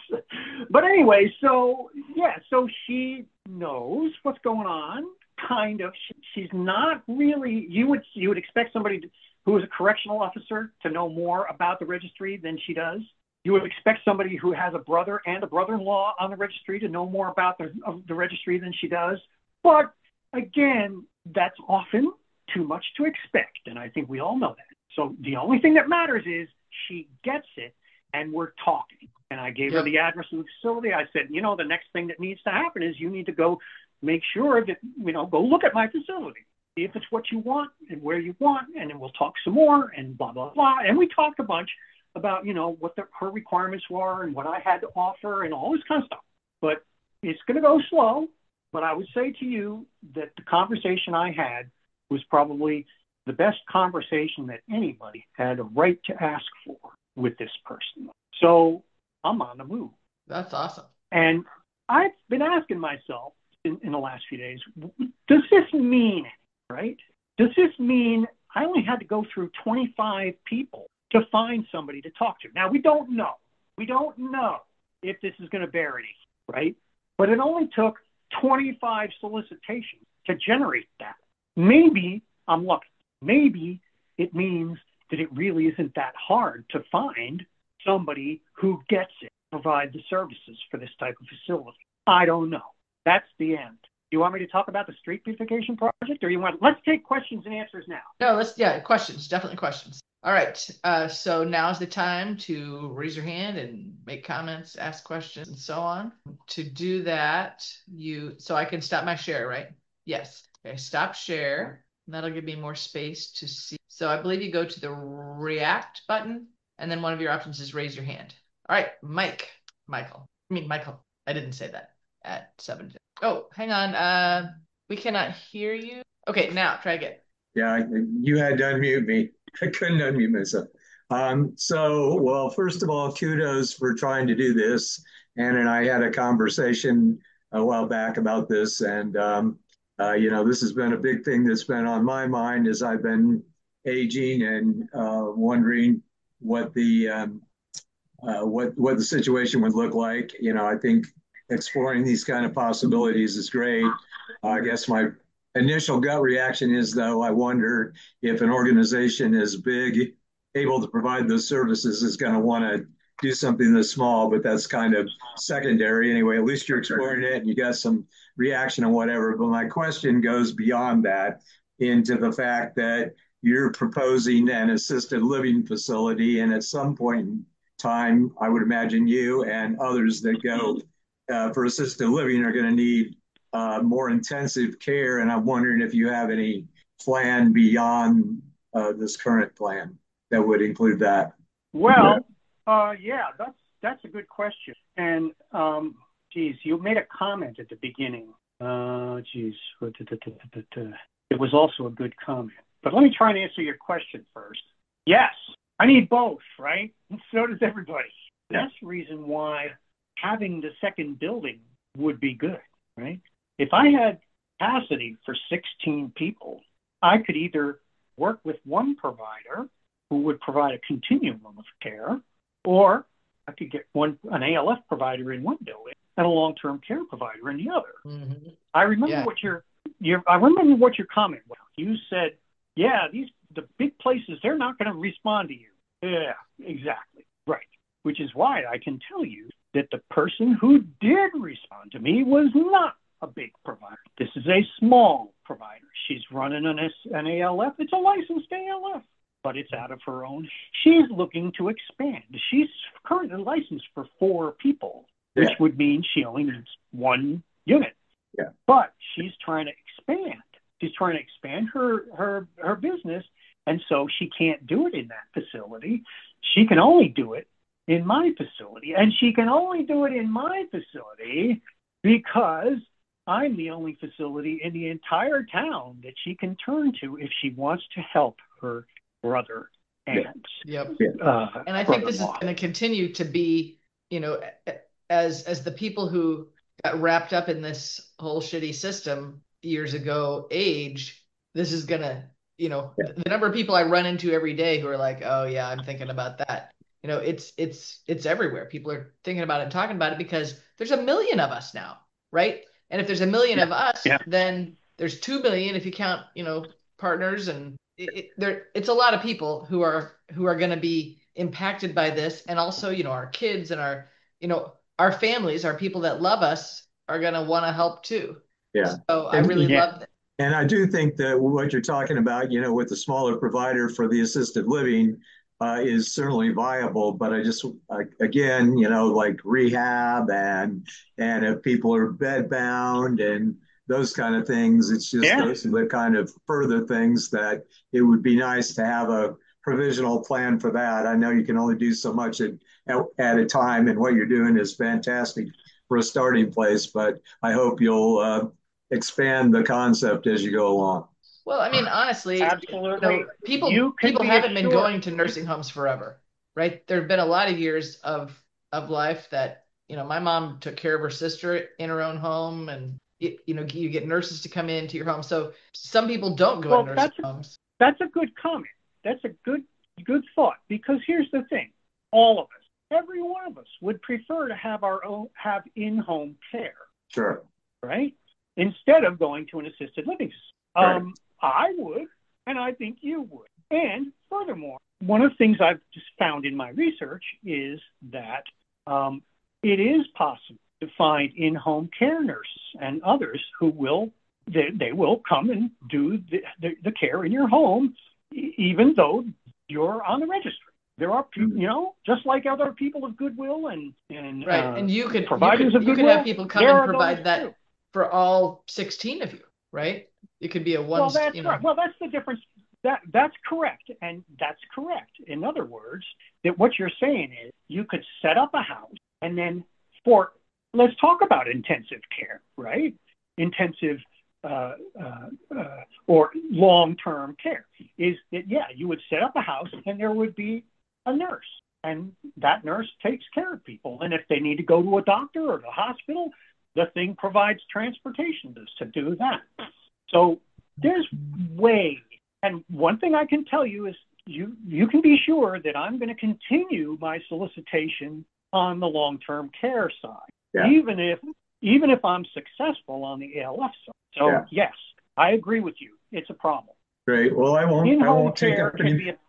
But anyway, so, yeah, so she knows what's going on, kind of. She, she's not really, you would you would expect somebody to, who is a correctional officer to know more about the registry than she does. You would expect somebody who has a brother and a brother-in-law on the registry to know more about the, of the registry than she does. But again, that's often too much to expect, and I think we all know that. So the only thing that matters is she gets it, and we're talking. And I gave Yep. her the address of the facility. I said, you know, the next thing that needs to happen is you need to go make sure that, you know, go look at my facility. See if it's what you want and where you want, and then we'll talk some more and blah, blah, blah. And we talked a bunch about, you know, what the, her requirements were and what I had to offer and all this kind of stuff. But it's going to go slow. But I would say to you that the conversation I had was probably the best conversation that anybody had a right to ask for with this person. So I'm on the move. That's awesome. And I've been asking myself in, in the last few days, does this mean, right? Does this mean I only had to go through twenty-five people to find somebody to talk to? Now, we don't know. We don't know if this is going to bear any, right? But it only took twenty-five solicitations to generate that. Maybe I'm lucky. Maybe it means that it really isn't that hard to find somebody who gets it, provide the services for this type of facility. I don't know. That's the end. You want me to talk about the street beautification project, or you want, let's take questions and answers now. No, let's, yeah, questions, definitely questions. All right. Uh, so now's the time to raise your hand and make comments, ask questions, and so on. To do that, you, so I can stop my share, right? Yes. Okay, stop share. And that'll give me more space to see. So I believe you go to the react button, and then one of your options is raise your hand. All right, Mike, Michael, I mean, Michael, I didn't say that at seven. Oh, hang on. Uh, we cannot hear you. Okay, now try again. Yeah, you had to unmute me. I couldn't unmute myself. Um, so, well, first of all, kudos for trying to do this. Ann and I had a conversation a while back about this. And, um, uh, you know, this has been a big thing that's been on my mind as I've been aging and uh, wondering what the um, uh, what what the situation would look like. You know, I think exploring these kind of possibilities is great. Uh, I guess my initial gut reaction is, though, I wonder if an organization as big, able to provide those services, is going to want to do something this small. But that's kind of secondary anyway. At least you're exploring it and you got some reaction and whatever. But my question goes beyond that into the fact that you're proposing an assisted living facility, and at some point in time, I would imagine you and others that go uh, for assisted living are going to need uh, more intensive care. And I'm wondering if you have any plan beyond uh, this current plan that would include that. Well, uh, yeah, that's that's a good question. And um, geez, you made a comment at the beginning. Uh, geez, it was also a good comment. But let me try and answer your question first. Yes, I need both, right? And so does everybody. That's the reason why having the second building would be good, right? If I had capacity for sixteen people, I could either work with one provider who would provide a continuum of care, or I could get one an A L F provider in one building and a long-term care provider in the other. Mm-hmm. I remember yeah. what your your I remember what your comment was. You said, yeah, these the big places, they're not going to respond to you. Yeah, exactly. Right. Which is why I can tell you that the person who did respond to me was not a big provider. This is a small provider. She's running an, S, an A L F. It's a licensed A L F, but it's out of her own. She's looking to expand. She's currently licensed for four people, which yeah. would mean she only needs one unit. Yeah. But she's trying to expand. She's trying to expand her, her, her business, and so she can't do it in that facility. She can only do it in my facility, and she can only do it in my facility because I'm the only facility in the entire town that she can turn to if she wants to help her brother and yep. Uh, and I think this is going to continue to be, you know, as as the people who got wrapped up in this whole shitty system years ago age, this is going to, you know, yeah. the number of people I run into every day who are like, oh yeah, I'm thinking about that. You know, it's it's it's everywhere. People are thinking about it and talking about it because there's a million of us now, right? And if there's a million yeah. of us, yeah. then there's two million if you count, you know, partners, and it, it, there it's a lot of people who are who are going to be impacted by this, and also, you know, our kids and our, you know, our families, our people that love us are going to want to help too. Yeah. So and, I really yeah. love that. And I do think that what you're talking about, you know, with the smaller provider for the assisted living uh, is certainly viable. But I just, uh, again, you know, like rehab and and if people are bed bound and those kind of things, it's just yeah. those are the kind of further things that it would be nice to have a provisional plan for that. I know you can only do so much at, at a time, and what you're doing is fantastic for a starting place, but I hope you'll uh, expand the concept as you go along. Well, I mean, honestly, absolutely. You know, people you people be haven't assured. been going to nursing homes forever, right? There have been a lot of years of of life that, you know, my mom took care of her sister in her own home, and it, you know, you get nurses to come into your home. So some people don't go well, to nursing that's homes. A, that's a good comment. That's a good good thought, because here's the thing: all of us, every one of us, would prefer to have our own have in-home care. Sure. Right? Instead of going to an assisted living. Right. Um, I would, and I think you would. And furthermore, one of the things I've just found in my research is that um, it is possible to find in-home care nurses and others who will, they, they will come and do the, the, the care in your home, even though you're on the registry. There are people, you know, just like other people of goodwill and, and right. Uh, and you could, providers you could, of you goodwill, could have people come and provide that too. For all sixteen of you, right? It could be a one. Well, that's you know. right. Well, that's the difference. That that's correct, and that's correct. In other words, that what you're saying is you could set up a house, and then for let's talk about intensive care, right? Intensive uh, uh, uh, or long-term care is that yeah, you would set up a house, and there would be a nurse, and that nurse takes care of people, and if they need to go to a doctor or the hospital, the thing provides transportation to, to do that. So there's ways And one thing I can tell you is you you can be sure that I'm going to continue my solicitation on the long-term care side, Yeah. even if even if I'm successful on the A L F side. So Yeah. yes, I agree with you. It's a problem. Great. Well, I won't. I In-home won't take care up can any. be a,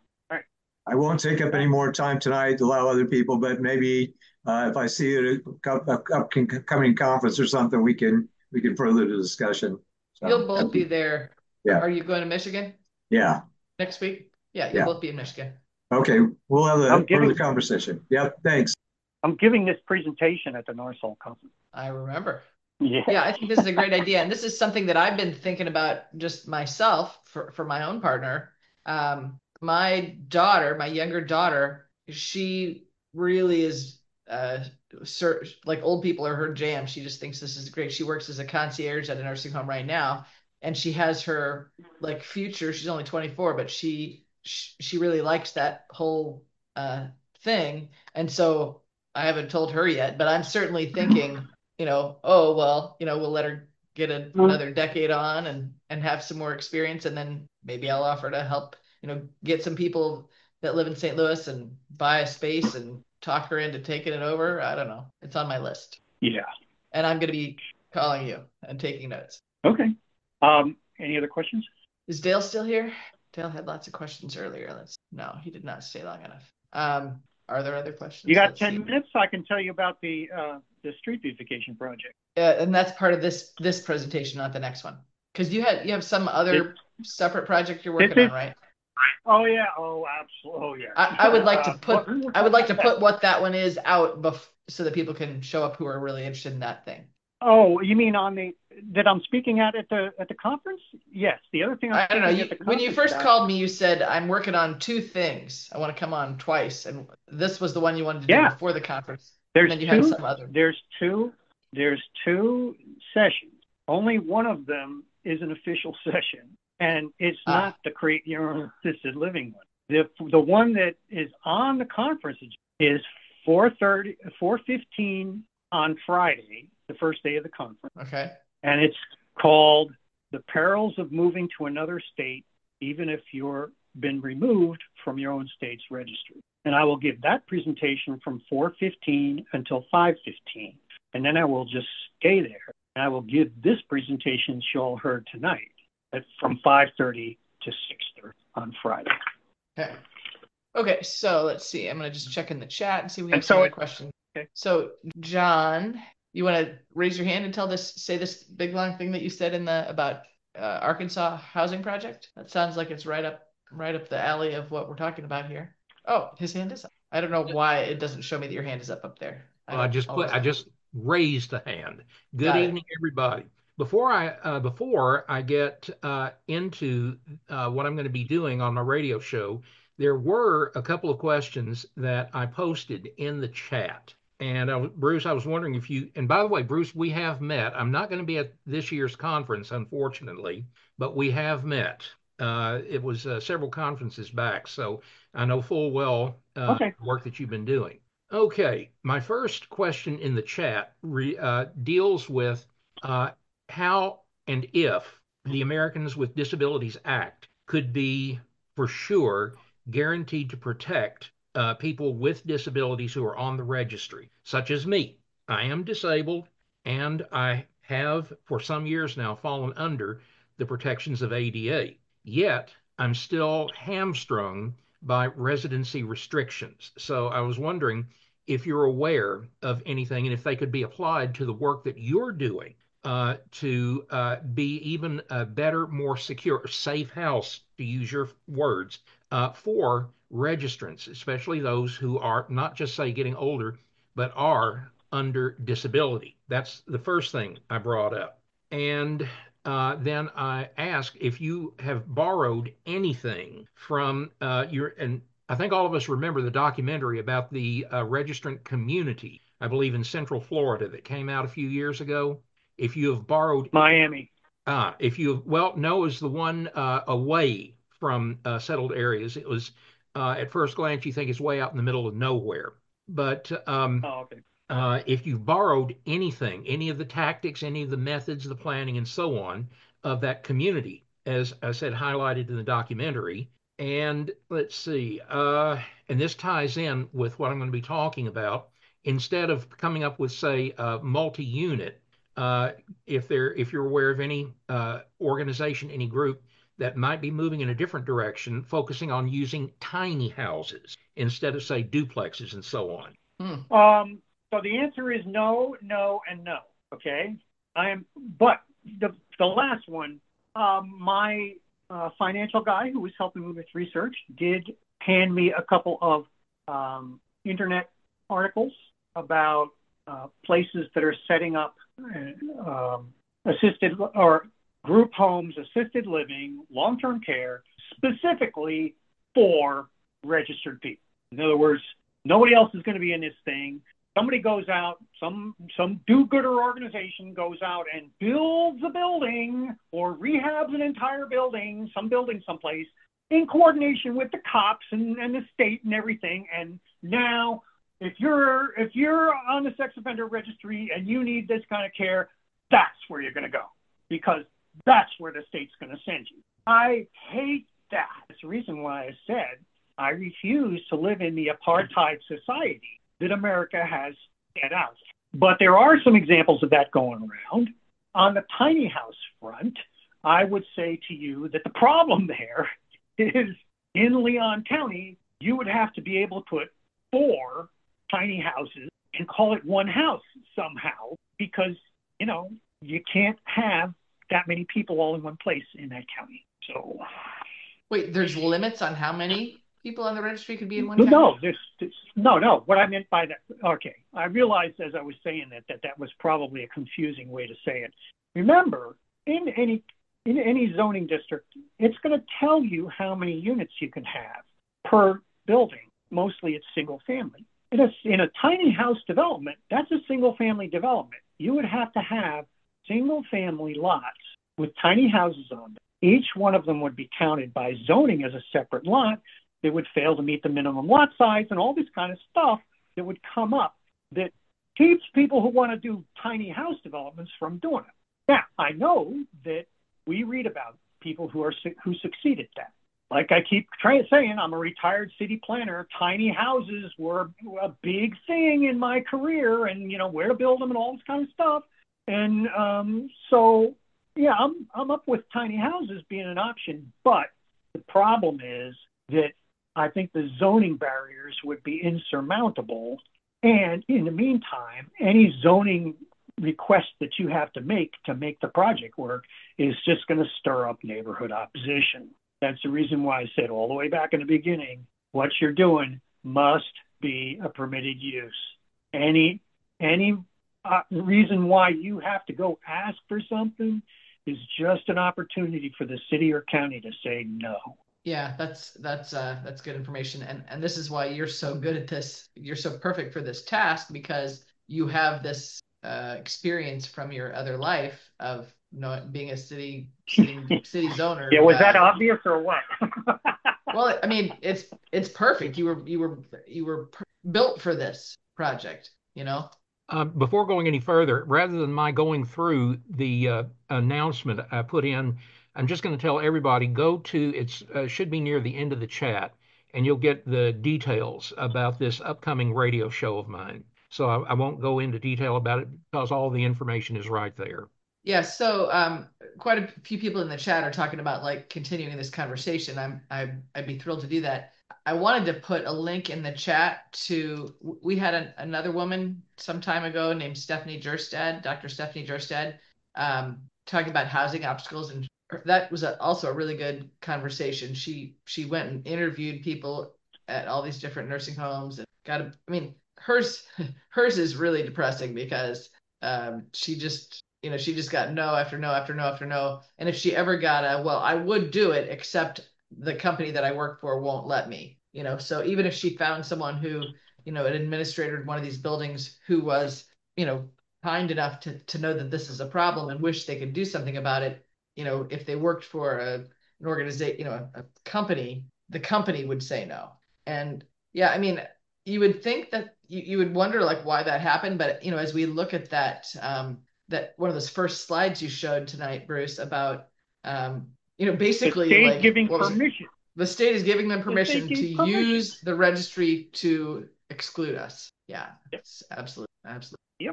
I won't take up any more time tonight. Allow other people, but maybe uh, if I see it at a upcoming conference or something, we can we can further the discussion. So, You'll both be there. Yeah. Are you going to Michigan Yeah. next week? Yeah, you'll Yeah. both be in Michigan. Okay. We'll have a I'm giving- further conversation. Yep. Thanks. I'm giving this presentation at the Northsol conference. I remember. Yeah. Yeah, I think this is a great idea. And this is something that I've been thinking about just myself for, for my own partner. Um, my daughter, my younger daughter, she really is uh, sur- like old people are her jam. She just thinks this is great. She works as a concierge at a nursing home right now. And she has her like future. She's only twenty-four, but she she, she really likes that whole uh, thing. And so I haven't told her yet, but I'm certainly thinking, you know, oh, well, you know, we'll let her get a, another decade on and, and have some more experience. And then maybe I'll offer to help, you know, get some people that live in Saint Louis and buy a space and talk her into taking it over. I don't know. It's on my list. Yeah. And I'm going to be calling you and taking notes. Okay. Um, any other questions? Is Dale still here? Dale had lots of questions earlier. Let's no, he did not stay long enough. Um, are there other questions? You got Let's ten see. minutes. I can tell you about the uh, the street beautification project. Uh, and that's part of this this presentation, not the next one, because you had you have some other it, separate project you're working it, on, right? Oh yeah. Oh, absolutely. Oh yeah. I, I would like to put uh, I would like to put what that one is out bef- so that people can show up who are really interested in that thing. Oh, you mean on the that I'm speaking at at the at the conference? Yes. The other thing I'm I don't know. You, when you first about, called me, you said I'm working on two things. I want to come on twice, and this was the one you wanted to yeah. do before the conference. There's and then you two. had some other. There's two. There's two sessions. Only one of them is an official session, and it's ah. not the create your own assisted living one. The the one that is on the conference is four thirty, four fifteen on Friday, the first day of the conference. Okay. And it's called The Perils of Moving to Another State, Even If You're Been Removed from Your Own State's Registry. And I will give that presentation from four fifteen until five fifteen. And then I will just stay there. And I will give this presentation you all heard tonight at, from five thirty to six thirty on Friday. Okay. Okay, so let's see. I'm going to just check in the chat and see if we have and so, some other questions. Okay. So, John, you want to raise your hand and tell this, say this big long thing that you said in the about uh, Arkansas housing project? That sounds like it's right up, right up the alley of what we're talking about here. Oh, his hand is up. I don't know why it doesn't show me that your hand is up up there. I, well, I just put, I just raised the hand. Good evening, everybody. Before I uh, before I get uh, into uh, what I'm going to be doing on my radio show, there were a couple of questions that I posted in the chat. And I was, Bruce, I was wondering if you, and by the way, Bruce, we have met. I'm not going to be at this year's conference, unfortunately, but we have met. Uh, it was uh, several conferences back, so I know full well uh, okay. the work that you've been doing. Okay, my first question in the chat re, uh, deals with uh, how and if the Americans with Disabilities Act could be, for sure, guaranteed to protect uh, people with disabilities who are on the registry, such as me. I am disabled, and I have, for some years now, fallen under the protections of A D A. Yet, I'm still hamstrung by residency restrictions. So I was wondering if you're aware of anything and if they could be applied to the work that you're doing uh, to uh, be even a better, more secure, safe house, to use your words, uh, for registrants, especially those who are not just, say, getting older, but are under disability. That's the first thing I brought up. And uh, then I asked if you have borrowed anything from uh, your, and I think all of us remember the documentary about the uh, registrant community, I believe in Central Florida, that came out a few years ago. If you have borrowed Miami, uh, if you have, well, no, it was the one uh, away from uh, settled areas. It was uh, at first glance you think it's way out in the middle of nowhere, but um, oh, okay. uh, if you've borrowed anything, any of the tactics, any of the methods, the planning, and so on of that community, as I said, highlighted in the documentary. And let's see, uh, and this ties in with what I'm going to be talking about. Instead of coming up with, say, a multi-unit, uh, if there, if you're aware of any uh, organization, any group that might be moving in a different direction, focusing on using tiny houses instead of, say, duplexes and so on. Hmm. Um, so the answer is no, no, and no. Okay. I am, but the the last one, um, my uh, financial guy who was helping me with research did hand me a couple of um, internet articles about uh, places that are setting up uh, um, assisted or group homes, assisted living, long-term care, specifically for registered people. In other words, nobody else is going to be in this thing. Somebody goes out, some some do-gooder organization goes out and builds a building or rehabs an entire building, some building someplace, in coordination with the cops and, and the state and everything. And now, if you're if you're on the sex offender registry and you need this kind of care, that's where you're going to go, because that's where the state's going to send you. I hate that. It's the reason why I said I refuse to live in the apartheid society that America has set out. But there are some examples of that going around. On the tiny house front, I would say to you that the problem there is in Leon County, you would have to be able to put four tiny houses and call it one house somehow, because, you know, you can't have that many people all in one place in that county. So, wait, there's limits on how many people on the registry could be in one county? No, this, this, no, no. What I meant by that, okay, I realized as I was saying that, that that was probably a confusing way to say it. Remember, in any in any zoning district, it's going to tell you how many units you can have per building. Mostly it's single family. In a, in a tiny house development, that's a single family development. You would have to have single family lots with tiny houses on them. Each one of them would be counted by zoning as a separate lot. They would fail to meet the minimum lot size and all this kind of stuff that would come up that keeps people who want to do tiny house developments from doing it. Now, I know that we read about people who are who succeed at that. Like I keep trying saying, I'm a retired city planner. Tiny houses were a big thing in my career, and you know where to build them and all this kind of stuff. And um, so, yeah, I'm I'm up with tiny houses being an option. But the problem is that I think the zoning barriers would be insurmountable. And in the meantime, any zoning request that you have to make to make the project work is just going to stir up neighborhood opposition. That's the reason why I said all the way back in the beginning, what you're doing must be a permitted use. Any, any uh, reason why you have to go ask for something is just an opportunity for the city or county to say no. Yeah, that's that's uh, that's good information, and and this is why you're so good at this. You're so perfect for this task, because you have this uh, experience from your other life of you know, being a city city, city zoner. Yeah, was uh, that obvious or what? Well, I mean, it's it's perfect. You were you were you were per- built for this project. You know. Uh, before going any further, rather than my going through the uh, announcement I put in, I'm just going to tell everybody, go to, it uh, should be near the end of the chat, and you'll get the details about this upcoming radio show of mine. So I, I won't go into detail about it because all the information is right there. Yeah, so um, quite a few people in the chat are talking about like continuing this conversation. I'm I, I'd be thrilled to do that. I wanted to put a link in the chat to, we had an, another woman some time ago named Stephanie Jerstad, Doctor Stephanie Jerstad, um, talking about housing obstacles, and that was a, also a really good conversation. She she went and interviewed people at all these different nursing homes and got a, I mean, hers hers is really depressing because um, she just, you know, she just got no after no after no after no. And if she ever got a, well, I would do it, except the company that I work for won't let me, you know. So even if she found someone who, you know, an administrator in one of these buildings who was, you know, kind enough to, to know that this is a problem and wish they could do something about it, you know, if they worked for a, an organization, you know, a, a company, the company would say no. And yeah, I mean, you would think that you, you would wonder like why that happened. But, you know, as we look at that, um, that one of those first slides you showed tonight, Bruce, about, um, you know, The basically state like giving what was it? permission. The state is giving them The state permission to gave permission. use the registry to exclude us. Yeah, Yep. it's absolutely, absolutely. Yep.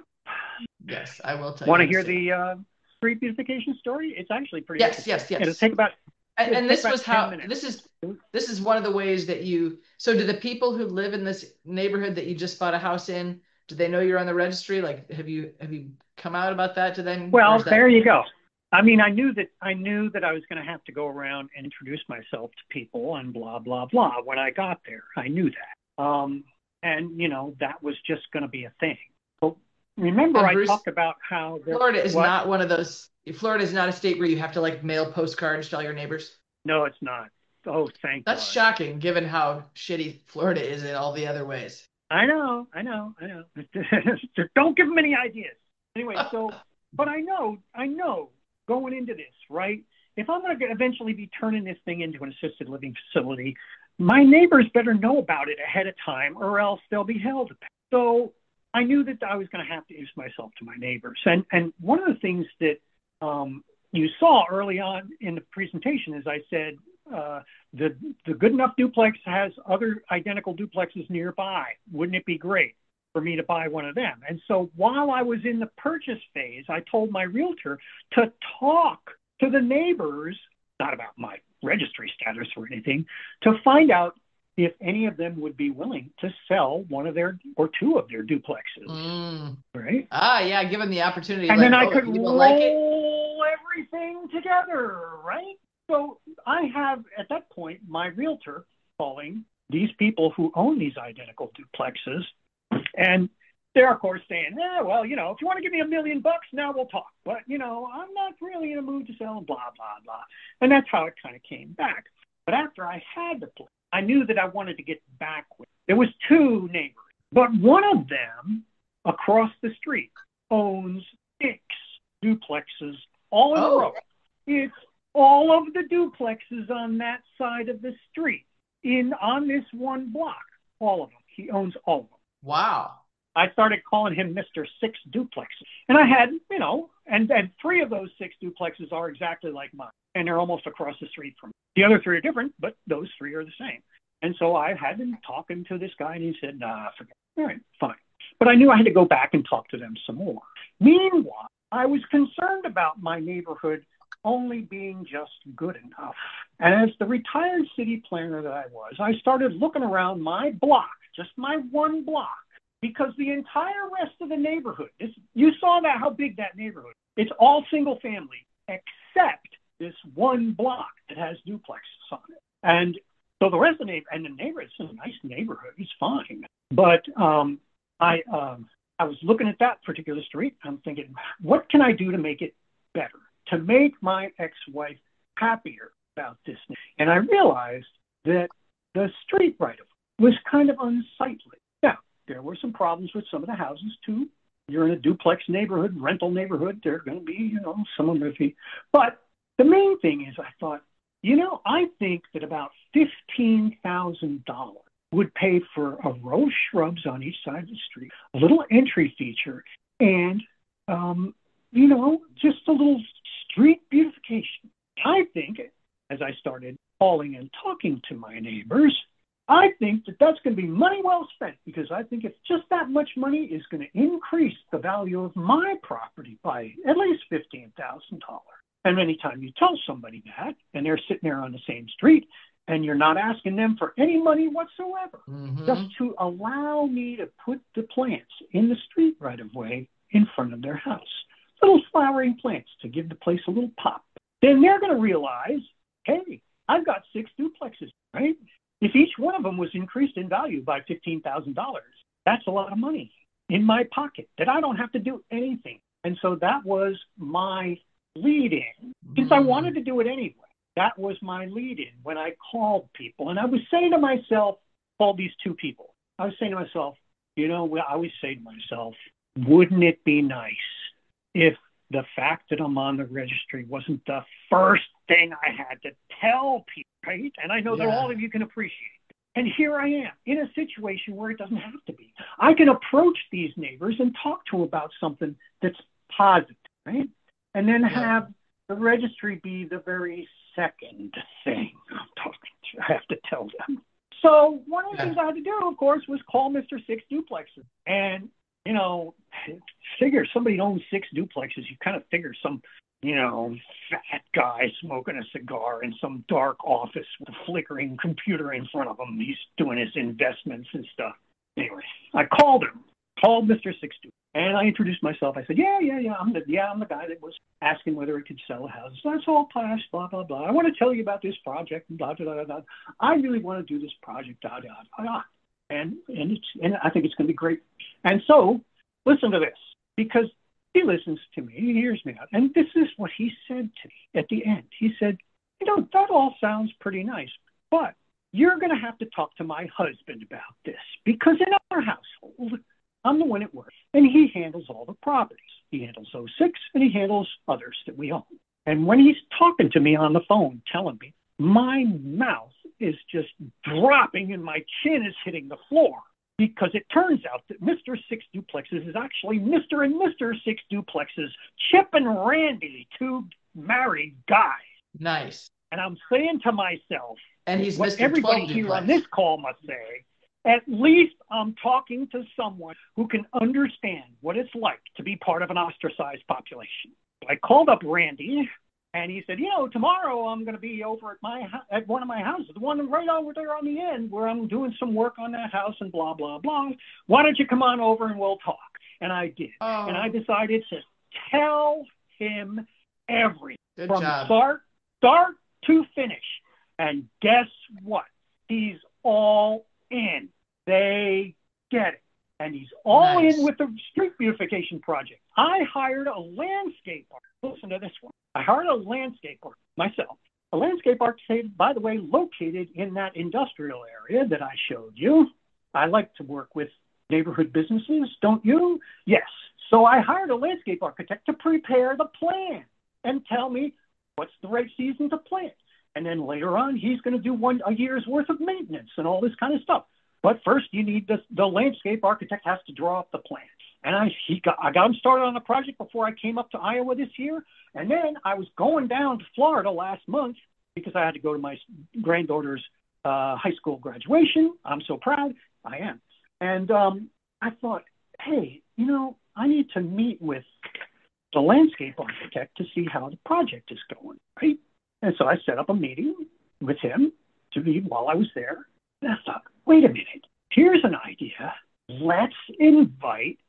Yes, I will tell Want to you. hear understand. the uh, street beautification story? It's actually pretty Yes, interesting. yes, yes. It'll take about And, it'll and take this about was ten how minutes. this is this is one of the ways that you. So, do the people who live in this neighborhood that you just bought a house in, do they know you're on the registry? Like, have you have you come out about that to them? Or Well, is that- there you go. I mean, I knew that I knew that I was going to have to go around and introduce myself to people and blah blah blah when I got there. I knew that, um, and you know that was just going to be a thing. But remember, And I Bruce, talked about how there, Florida is what? not one of those. Florida is not a state where you have to like mail postcards to all your neighbors. No, it's not. Oh, thank That's God. shocking, given how shitty Florida is in all the other ways. I know, I know, I know. Don't give them any ideas. Anyway, so, but I know, I know going into this, right? If I'm going to eventually be turning this thing into an assisted living facility, my neighbors better know about it ahead of time or else they'll be held to pay. So I knew that I was going to have to introduce myself to my neighbors. And, and one of the things that um, you saw early on in the presentation is I said, uh, the, the Good Enough Duplex has other identical duplexes nearby. Wouldn't it be great for me to buy one of them? And so while I was in the purchase phase, I told my realtor to talk to the neighbors, not about my registry status or anything, to find out if any of them would be willing to sell one of their or two of their duplexes. Mm. Right? Ah, yeah, given the opportunity. And like, then I oh, could if you don't roll like it. everything together, right? So I have, at that point, my realtor calling these people who own these identical duplexes. And they're, of course, saying, eh, well, you know, if you want to give me a million bucks, now we'll talk. But, you know, I'm not really in a mood to sell, blah, blah, blah. And that's how it kind of came back. But after I had the place, I knew that I wanted to get back with. There was two neighbors, but one of them across the street owns six duplexes all in Oh. a row. It's all of the duplexes on that side of the street in on this one block. All of them. He owns all of them. Wow. I started calling him Mister Six Duplexes. And I had, you know, and, and three of those six duplexes are exactly like mine. And they're almost across the street from me. The other three are different, but those three are the same. And so I had been talking to this guy, and he said, nah, forget it. All right, fine. But I knew I had to go back and talk to them some more. Meanwhile, I was concerned about my neighborhood only being just good enough. And as the retired city planner that I was, I started looking around my block, just my one block, because the entire rest of the neighborhood, this, you saw that how big that neighborhood is. It's all single family, except this one block that has duplexes on it. And so the rest of the neighborhood, and the neighborhood, it's a nice neighborhood, it's fine. But um, I, um, I was looking at that particular street, I'm thinking, what can I do to make it better? To make my ex-wife happier about this. And I realized that the street right of was kind of unsightly. Now, there were some problems with some of the houses too. You're in a duplex neighborhood, rental neighborhood, there are going to be, you know, some of them. But the main thing is I thought, you know, I think that about fifteen thousand dollars would pay for a row of shrubs on each side of the street, a little entry feature, and, um, you know, just a little street beautification. I think, as I started calling and talking to my neighbors, I think that that's going to be money well spent, because I think if just that much money is going to increase the value of my property by at least fifteen thousand dollars. And anytime you tell somebody that, and they're sitting there on the same street, and you're not asking them for any money whatsoever, Mm-hmm. just to allow me to put the plants in the street right of way in front of their house, little flowering plants to give the place a little pop, then they're going to realize, hey, I've got six duplexes, right? If each one of them was increased in value by fifteen thousand dollars, that's a lot of money in my pocket that I don't have to do anything. And so that was my lead-in. Since I wanted to do it anyway, that was my lead-in when I called people. And I was saying to myself, called these two people, I was saying to myself, you know, I always say to myself, wouldn't it be nice if the fact that I'm on the registry wasn't the first thing I had to tell people, right? And I know that Yeah. all of you can appreciate it. And here I am in a situation where it doesn't have to be. I can approach these neighbors and talk to them about something that's positive, right? And then Yeah. have the registry be the very second thing I'm talking to. I have to tell them. So one of the Yeah. things I had to do, of course, was call Mister Six Duplexes. And, you know, figure somebody owns six duplexes. You kind of figure some, you know, fat guy smoking a cigar in some dark office with a flickering computer in front of him. He's doing his investments and stuff. Anyway, I called him, called Mister Six Duplexes. And I introduced myself. I said, yeah, yeah, yeah, I'm the, yeah, I'm the guy that was asking whether he could sell a house. That's all past, blah, blah, blah. I want to tell you about this project, blah, blah, blah, blah. I really want to do this project, blah, blah, blah. And, and, it's, and I think it's going to be great. And so, listen to this, because he listens to me, he hears me out. And this is what he said to me at the end. He said, you know, that all sounds pretty nice, but you're going to have to talk to my husband about this, because in our household, I'm the one at work, and he handles all the properties. He handles those six, and he handles others that we own. And when he's talking to me on the phone, telling me, my mouth is just dropping and my chin is hitting the floor, because it turns out that Mister Six Duplexes is actually Mister and Mister Six Duplexes, Chip and Randy, two married guys. Nice. And I'm saying to myself, And he's what Mister everybody twelve here duplex. on this call must say, at least I'm talking to someone who can understand what it's like to be part of an ostracized population. I called up Randy, and he said, you know, tomorrow I'm going to be over at my at one of my houses, the one right over there on the end where I'm doing some work on that house and blah, blah, blah. Why don't you come on over and we'll talk? And I did. Oh. And I decided to tell him everything. Good from job. start, start to finish. And guess what? He's all in. They get it. And he's all Nice. in with the street beautification project. I hired a landscape architect. Listen to this one. I hired a landscape architect myself. A landscape architect, by the way, located in that industrial area that I showed you. I like to work with neighborhood businesses, don't you? Yes. So I hired a landscape architect to prepare the plan and tell me what's the right season to plant. And then later on, he's going to do one a year's worth of maintenance and all this kind of stuff. But first, you need the, the landscape architect has to draw up the plan. And I he got I got him started on the project before I came up to Iowa this year. And then I was going down to Florida last month because I had to go to my granddaughter's uh, high school graduation. I'm so proud. I am. And um, I thought, hey, you know, I need to meet with the landscape architect to see how the project is going, right? And so I set up a meeting with him to be while I was there. And I thought, wait a minute, here's an idea. Let's invite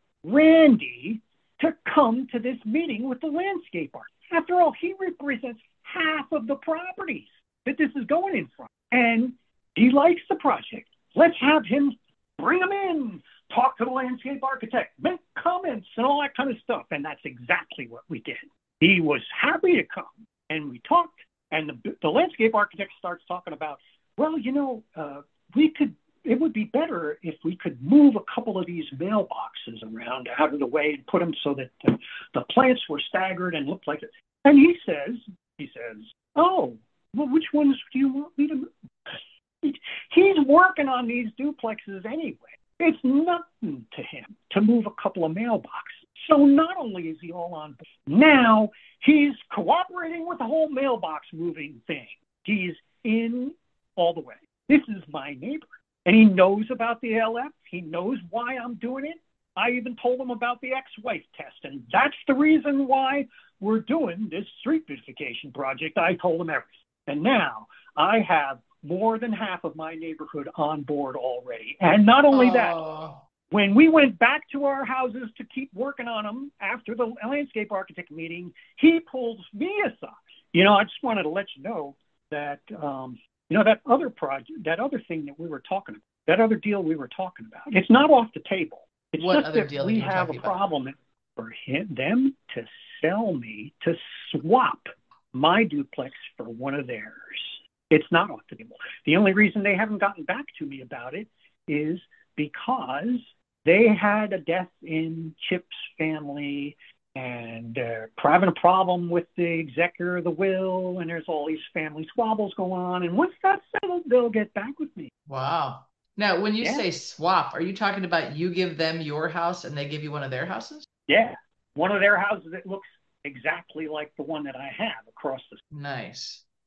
Randy to come to this meeting with the landscape architect. After all, he represents half of the properties that this is going in from. And he likes the project. Let's have him bring him in, talk to the landscape architect, make comments and all that kind of stuff. And that's exactly what we did. He was happy to come. And we talked. And the, the landscape architect starts talking about, well, you know, uh, we could, it would be better if we could move a couple of these mailboxes around out of the way and put them so that the, the plants were staggered and looked like it. And he says, he says, oh, well, which ones do you want me to move? He's working on these duplexes anyway. It's nothing to him to move a couple of mailboxes. So not only is he all on board, now he's cooperating with the whole mailbox moving thing. He's in all the way. This is my neighbor. And he knows about the L F. He knows why I'm doing it. I even told him about the ex-wife test. And that's the reason why we're doing this street beautification project. I told him everything. And now I have more than half of my neighborhood on board already. And not only that, Oh. when we went back to our houses to keep working on them after the landscape architect meeting, he pulls me aside. You know, I just wanted to let you know that, um, you know, that other project, that other thing that we were talking about, that other deal we were talking about, it's not off the table. It's What just other that deal that we you were have a talking about? problem for him, them to sell me, to swap my duplex for one of theirs. It's not off the table. The only reason they haven't gotten back to me about it is because they had a death in Chip's family, and they're having a problem with the executor of the will, and there's all these family squabbles going on. And once that's settled, they'll get back with me. Wow. Now, when you Yeah. say swap, are you talking about you give them your house and they give you one of their houses? Yeah. One of their houses that looks exactly like the one that I have across the. Nice.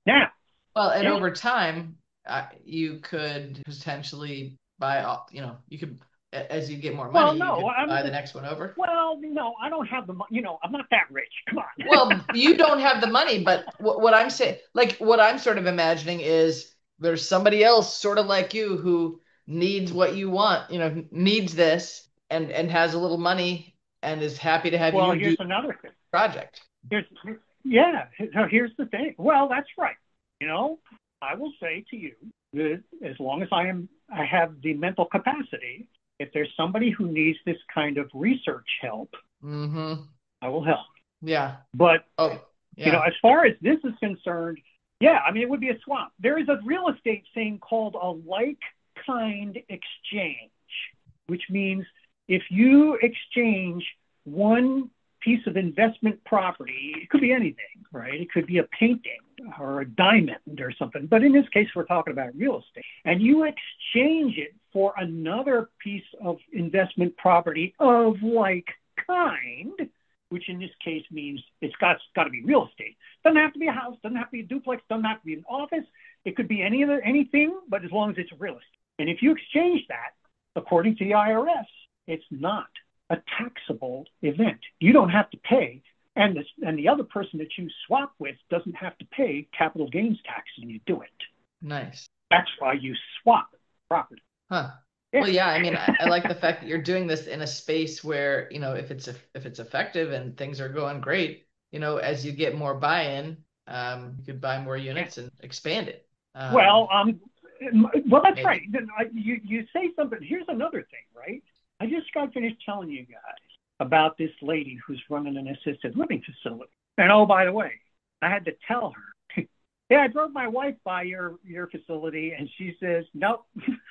Now, Well, and yeah, over time, uh, you could potentially buy, all- you know, you could, a- as you get more well, money, you no, could I'm, buy the next one over. well, no, I don't have the money. You know, I'm not that rich. Come on. Well, you don't have the money, but what, what I'm saying, like what I'm sort of imagining is there's somebody else sort of like you who needs what you want, you know, needs this and and has a little money and is happy to have Well, you do here's the another thing. project. Here's, yeah. So here's the thing. Well, that's right. You know, I will say to you that as long as I am, I have the mental capacity. If there's somebody who needs this kind of research help, Mm-hmm. I will help. Yeah. But Oh, you know, yeah. as far as this is concerned, yeah, I mean, it would be a swap. There is a real estate thing called a like kind exchange, which means if you exchange one piece of investment property, it could be anything, right? It could be a painting or a diamond or something. But in this case, we're talking about real estate. And you exchange it for another piece of investment property of like kind, which in this case means it's got, it's got to be real estate. Doesn't have to be a house, doesn't have to be a duplex, doesn't have to be an office. It could be any of the, anything, but as long as it's real estate. And if you exchange that, according to the I R S, it's not a taxable event. You don't have to pay, and the, and the other person that you swap with doesn't have to pay capital gains tax when you do it. Nice. That's why you swap property. Huh. Yeah. Well, yeah, I mean, I, I like the fact that you're doing this in a space where, you know, if it's if it's effective and things are going great, you know, as you get more buy-in, um, you could buy more units and expand it. Um, Well, um, well, that's maybe. right. Then I- You you say something. Here's another thing, right? I just got finished telling you guys about this lady who's running an assisted living facility. And oh, by the way, I had to tell her, yeah, I drove my wife by your your facility, and she says, nope,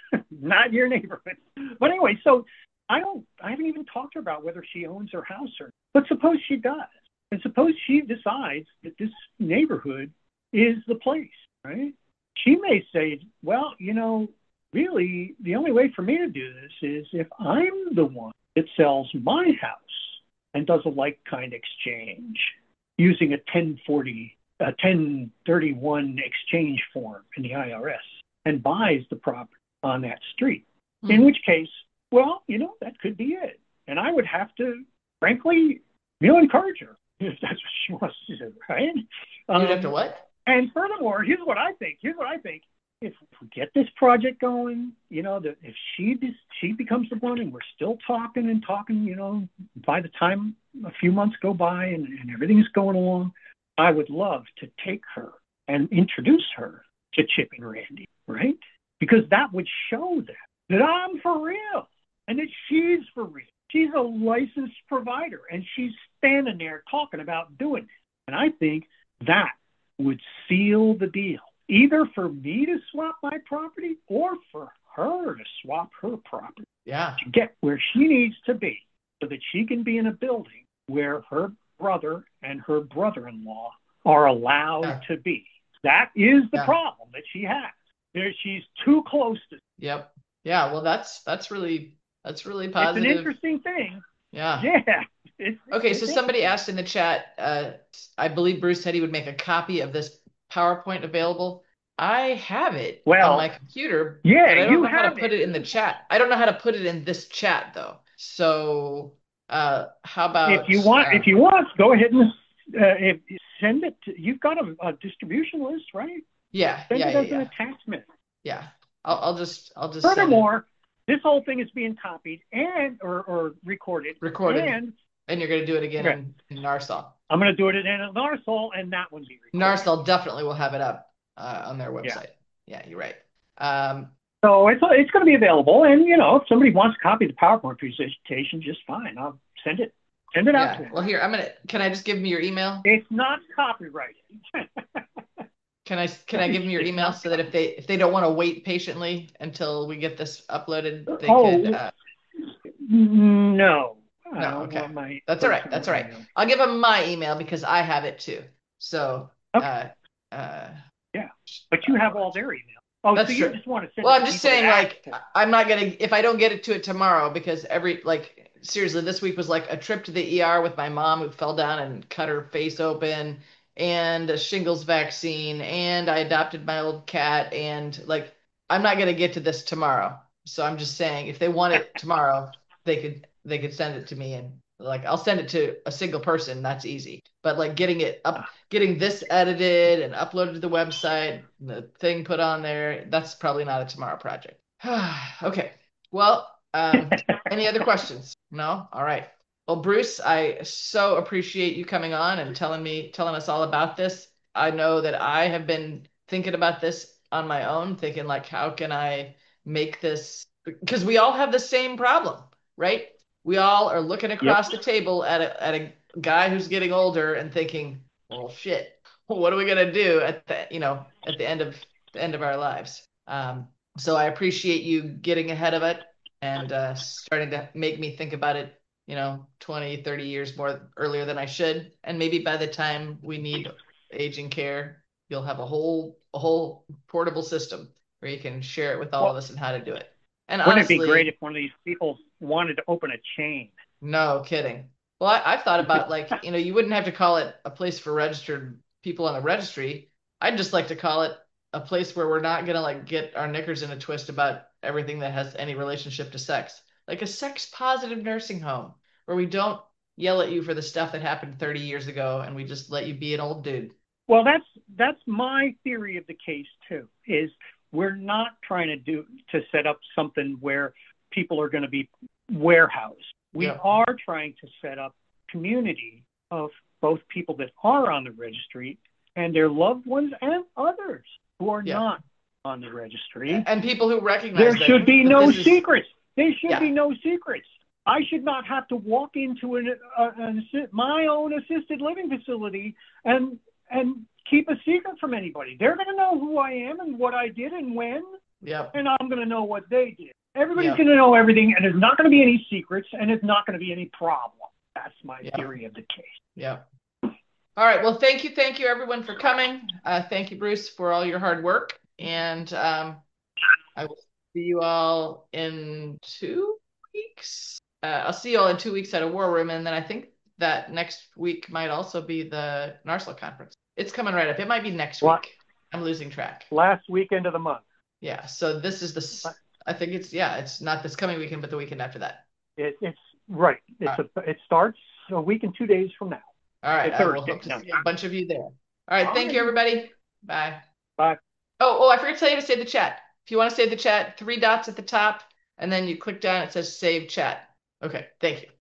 not your neighborhood. But anyway, so I don't, I haven't even talked to her about whether she owns her house or, but suppose she does, and suppose she decides that this neighborhood is the place, right? She may say, well, you know, really, the only way for me to do this is if I'm the one that sells my house and does a like kind exchange using a ten forty, a ten thirty-one exchange form in the I R S and buys the property on that street. Mm-hmm. In which case, well, you know, that could be it. And I would have to, frankly, you know, encourage her if that's what she wants to do, right? You'd um, have to what? And furthermore, here's what I think. Here's what I think. If we get this project going, you know, that if she she becomes the one and we're still talking and talking, you know, by the time a few months go by and, and everything's going along, I would love to take her and introduce her to Chip and Randy, right? Because that would show them that I'm for real and that she's for real. She's a licensed provider and she's standing there talking about doing it. And I think that would seal the deal, either for me to swap my property or for her to swap her property. Yeah. To get where she needs to be so that she can be in a building where her brother and her brother-in-law are allowed yeah. to be. That is the yeah. problem that she has. There, she's too close to. Yep. Yeah. Well, that's that's really that's really positive. It's an interesting thing. Yeah. Yeah. It's, okay. it's So somebody asked in the chat, uh, I believe Bruce said he would make a copy of this PowerPoint available. I have it well, on my computer. Yeah, but I don't you know how to have put it. it in the chat. I don't know how to put it in this chat though. So uh, how about if you want? Uh, if you want, go ahead and uh, if, send it. To, you've got a, a distribution list, right? Yeah. Send yeah. it Yeah. as yeah. an attachment. Yeah. I'll, I'll just. I'll just. Furthermore, this whole thing is being copied and or, or recorded. Recorded. And and you're going to do it again okay. in, in Narsal. I'm going to do it in Narsal, and that one's be recorded. Narsal definitely will have it up uh, on their website. Yeah, yeah you're right. Um, so it's it's going to be available, and you know, if somebody wants to copy the PowerPoint presentation, just fine. I'll send it. Send it yeah. out to them. Well, here I'm gonna. Can I just give me your email? It's not copyrighted. Can I can I give them your email so that if they if they don't want to wait patiently until we get this uploaded, they oh, could. Uh, no. No, okay. My That's all right. That's all right. Email. I'll give them my email because I have it too. So, okay. uh, uh, yeah, but you have all their email. Oh, that's so true. you just want to send well, it I'm to just saying, like, to... I'm not gonna if I don't get it to it tomorrow because every like seriously, this week was like a trip to the E R with my mom who fell down and cut her face open, and a shingles vaccine, and I adopted my old cat, and like I'm not gonna get to this tomorrow. So I'm just saying, if they want it tomorrow, they could they could send it to me, and like I'll send it to a single person. That's easy. But like getting it up, getting this edited and uploaded to the website, the thing put on there, that's probably not a tomorrow project. Okay. Well, um, any other questions? No? All right. Well, Bruce, I so appreciate you coming on and telling me, telling us all about this. I know that I have been thinking about this on my own, thinking like, how can I make this? Because we all have the same problem, right? We all are looking across yep. the table at a, at a guy who's getting older and thinking, well, shit, what are we gonna do at the, you know, at the end of the end of our lives? Um, so I appreciate you getting ahead of it and uh, starting to make me think about it, you know, twenty, thirty years more earlier than I should. And maybe by the time we need aging care, you'll have a whole a whole portable system where you can share it with all well, of us and how to do it. And wouldn't honestly, it be great if one of these people wanted to open a chain? No kidding. Well, I, I've thought about like, you know, you wouldn't have to call it a place for registered people on the registry. I'd just like to call it a place where we're not gonna like get our knickers in a twist about everything that has any relationship to sex. Like a sex positive nursing home where we don't yell at you for the stuff that happened thirty years ago and we just let you be an old dude. Well, that's that's my theory of the case too, is we're not trying to do to set up something where people are going to be warehoused. We yeah. are trying to set up community of both people that are on the registry and their loved ones and others who are yeah. not on the registry. And people who recognize there that, should be that no is... secrets. There should yeah. be no secrets. I should not have to walk into an, uh, an my own assisted living facility and and keep a secret from anybody. They're going to know who I am and what I did and when, yep. and I'm going to know what they did. Everybody's yep. going to know everything, and there's not going to be any secrets, and there's not going to be any problem. That's my yep. theory of the case. Yeah. All right. Well, thank you. Thank you, everyone, for coming. Uh, thank you, Bruce, for all your hard work. And um, I will see you all in two weeks. Uh, I'll see you all in two weeks at a war room, and then I think that next week might also be the NARSLA conference. It's coming right up. It might be next what? week. I'm losing track. Last weekend of the month. Yeah. So this is the, I think it's, yeah, it's not this coming weekend, but the weekend after that. It, it's right. It's right. A, it starts a week and two days from now. All right. I will hope to see a bunch of you there. All right. All thank right. you, everybody. Bye. Bye. Oh, oh, I forgot to tell you to save the chat. If you want to save the chat, three dots at the top, and then you click down, it says save chat. Okay. Thank you.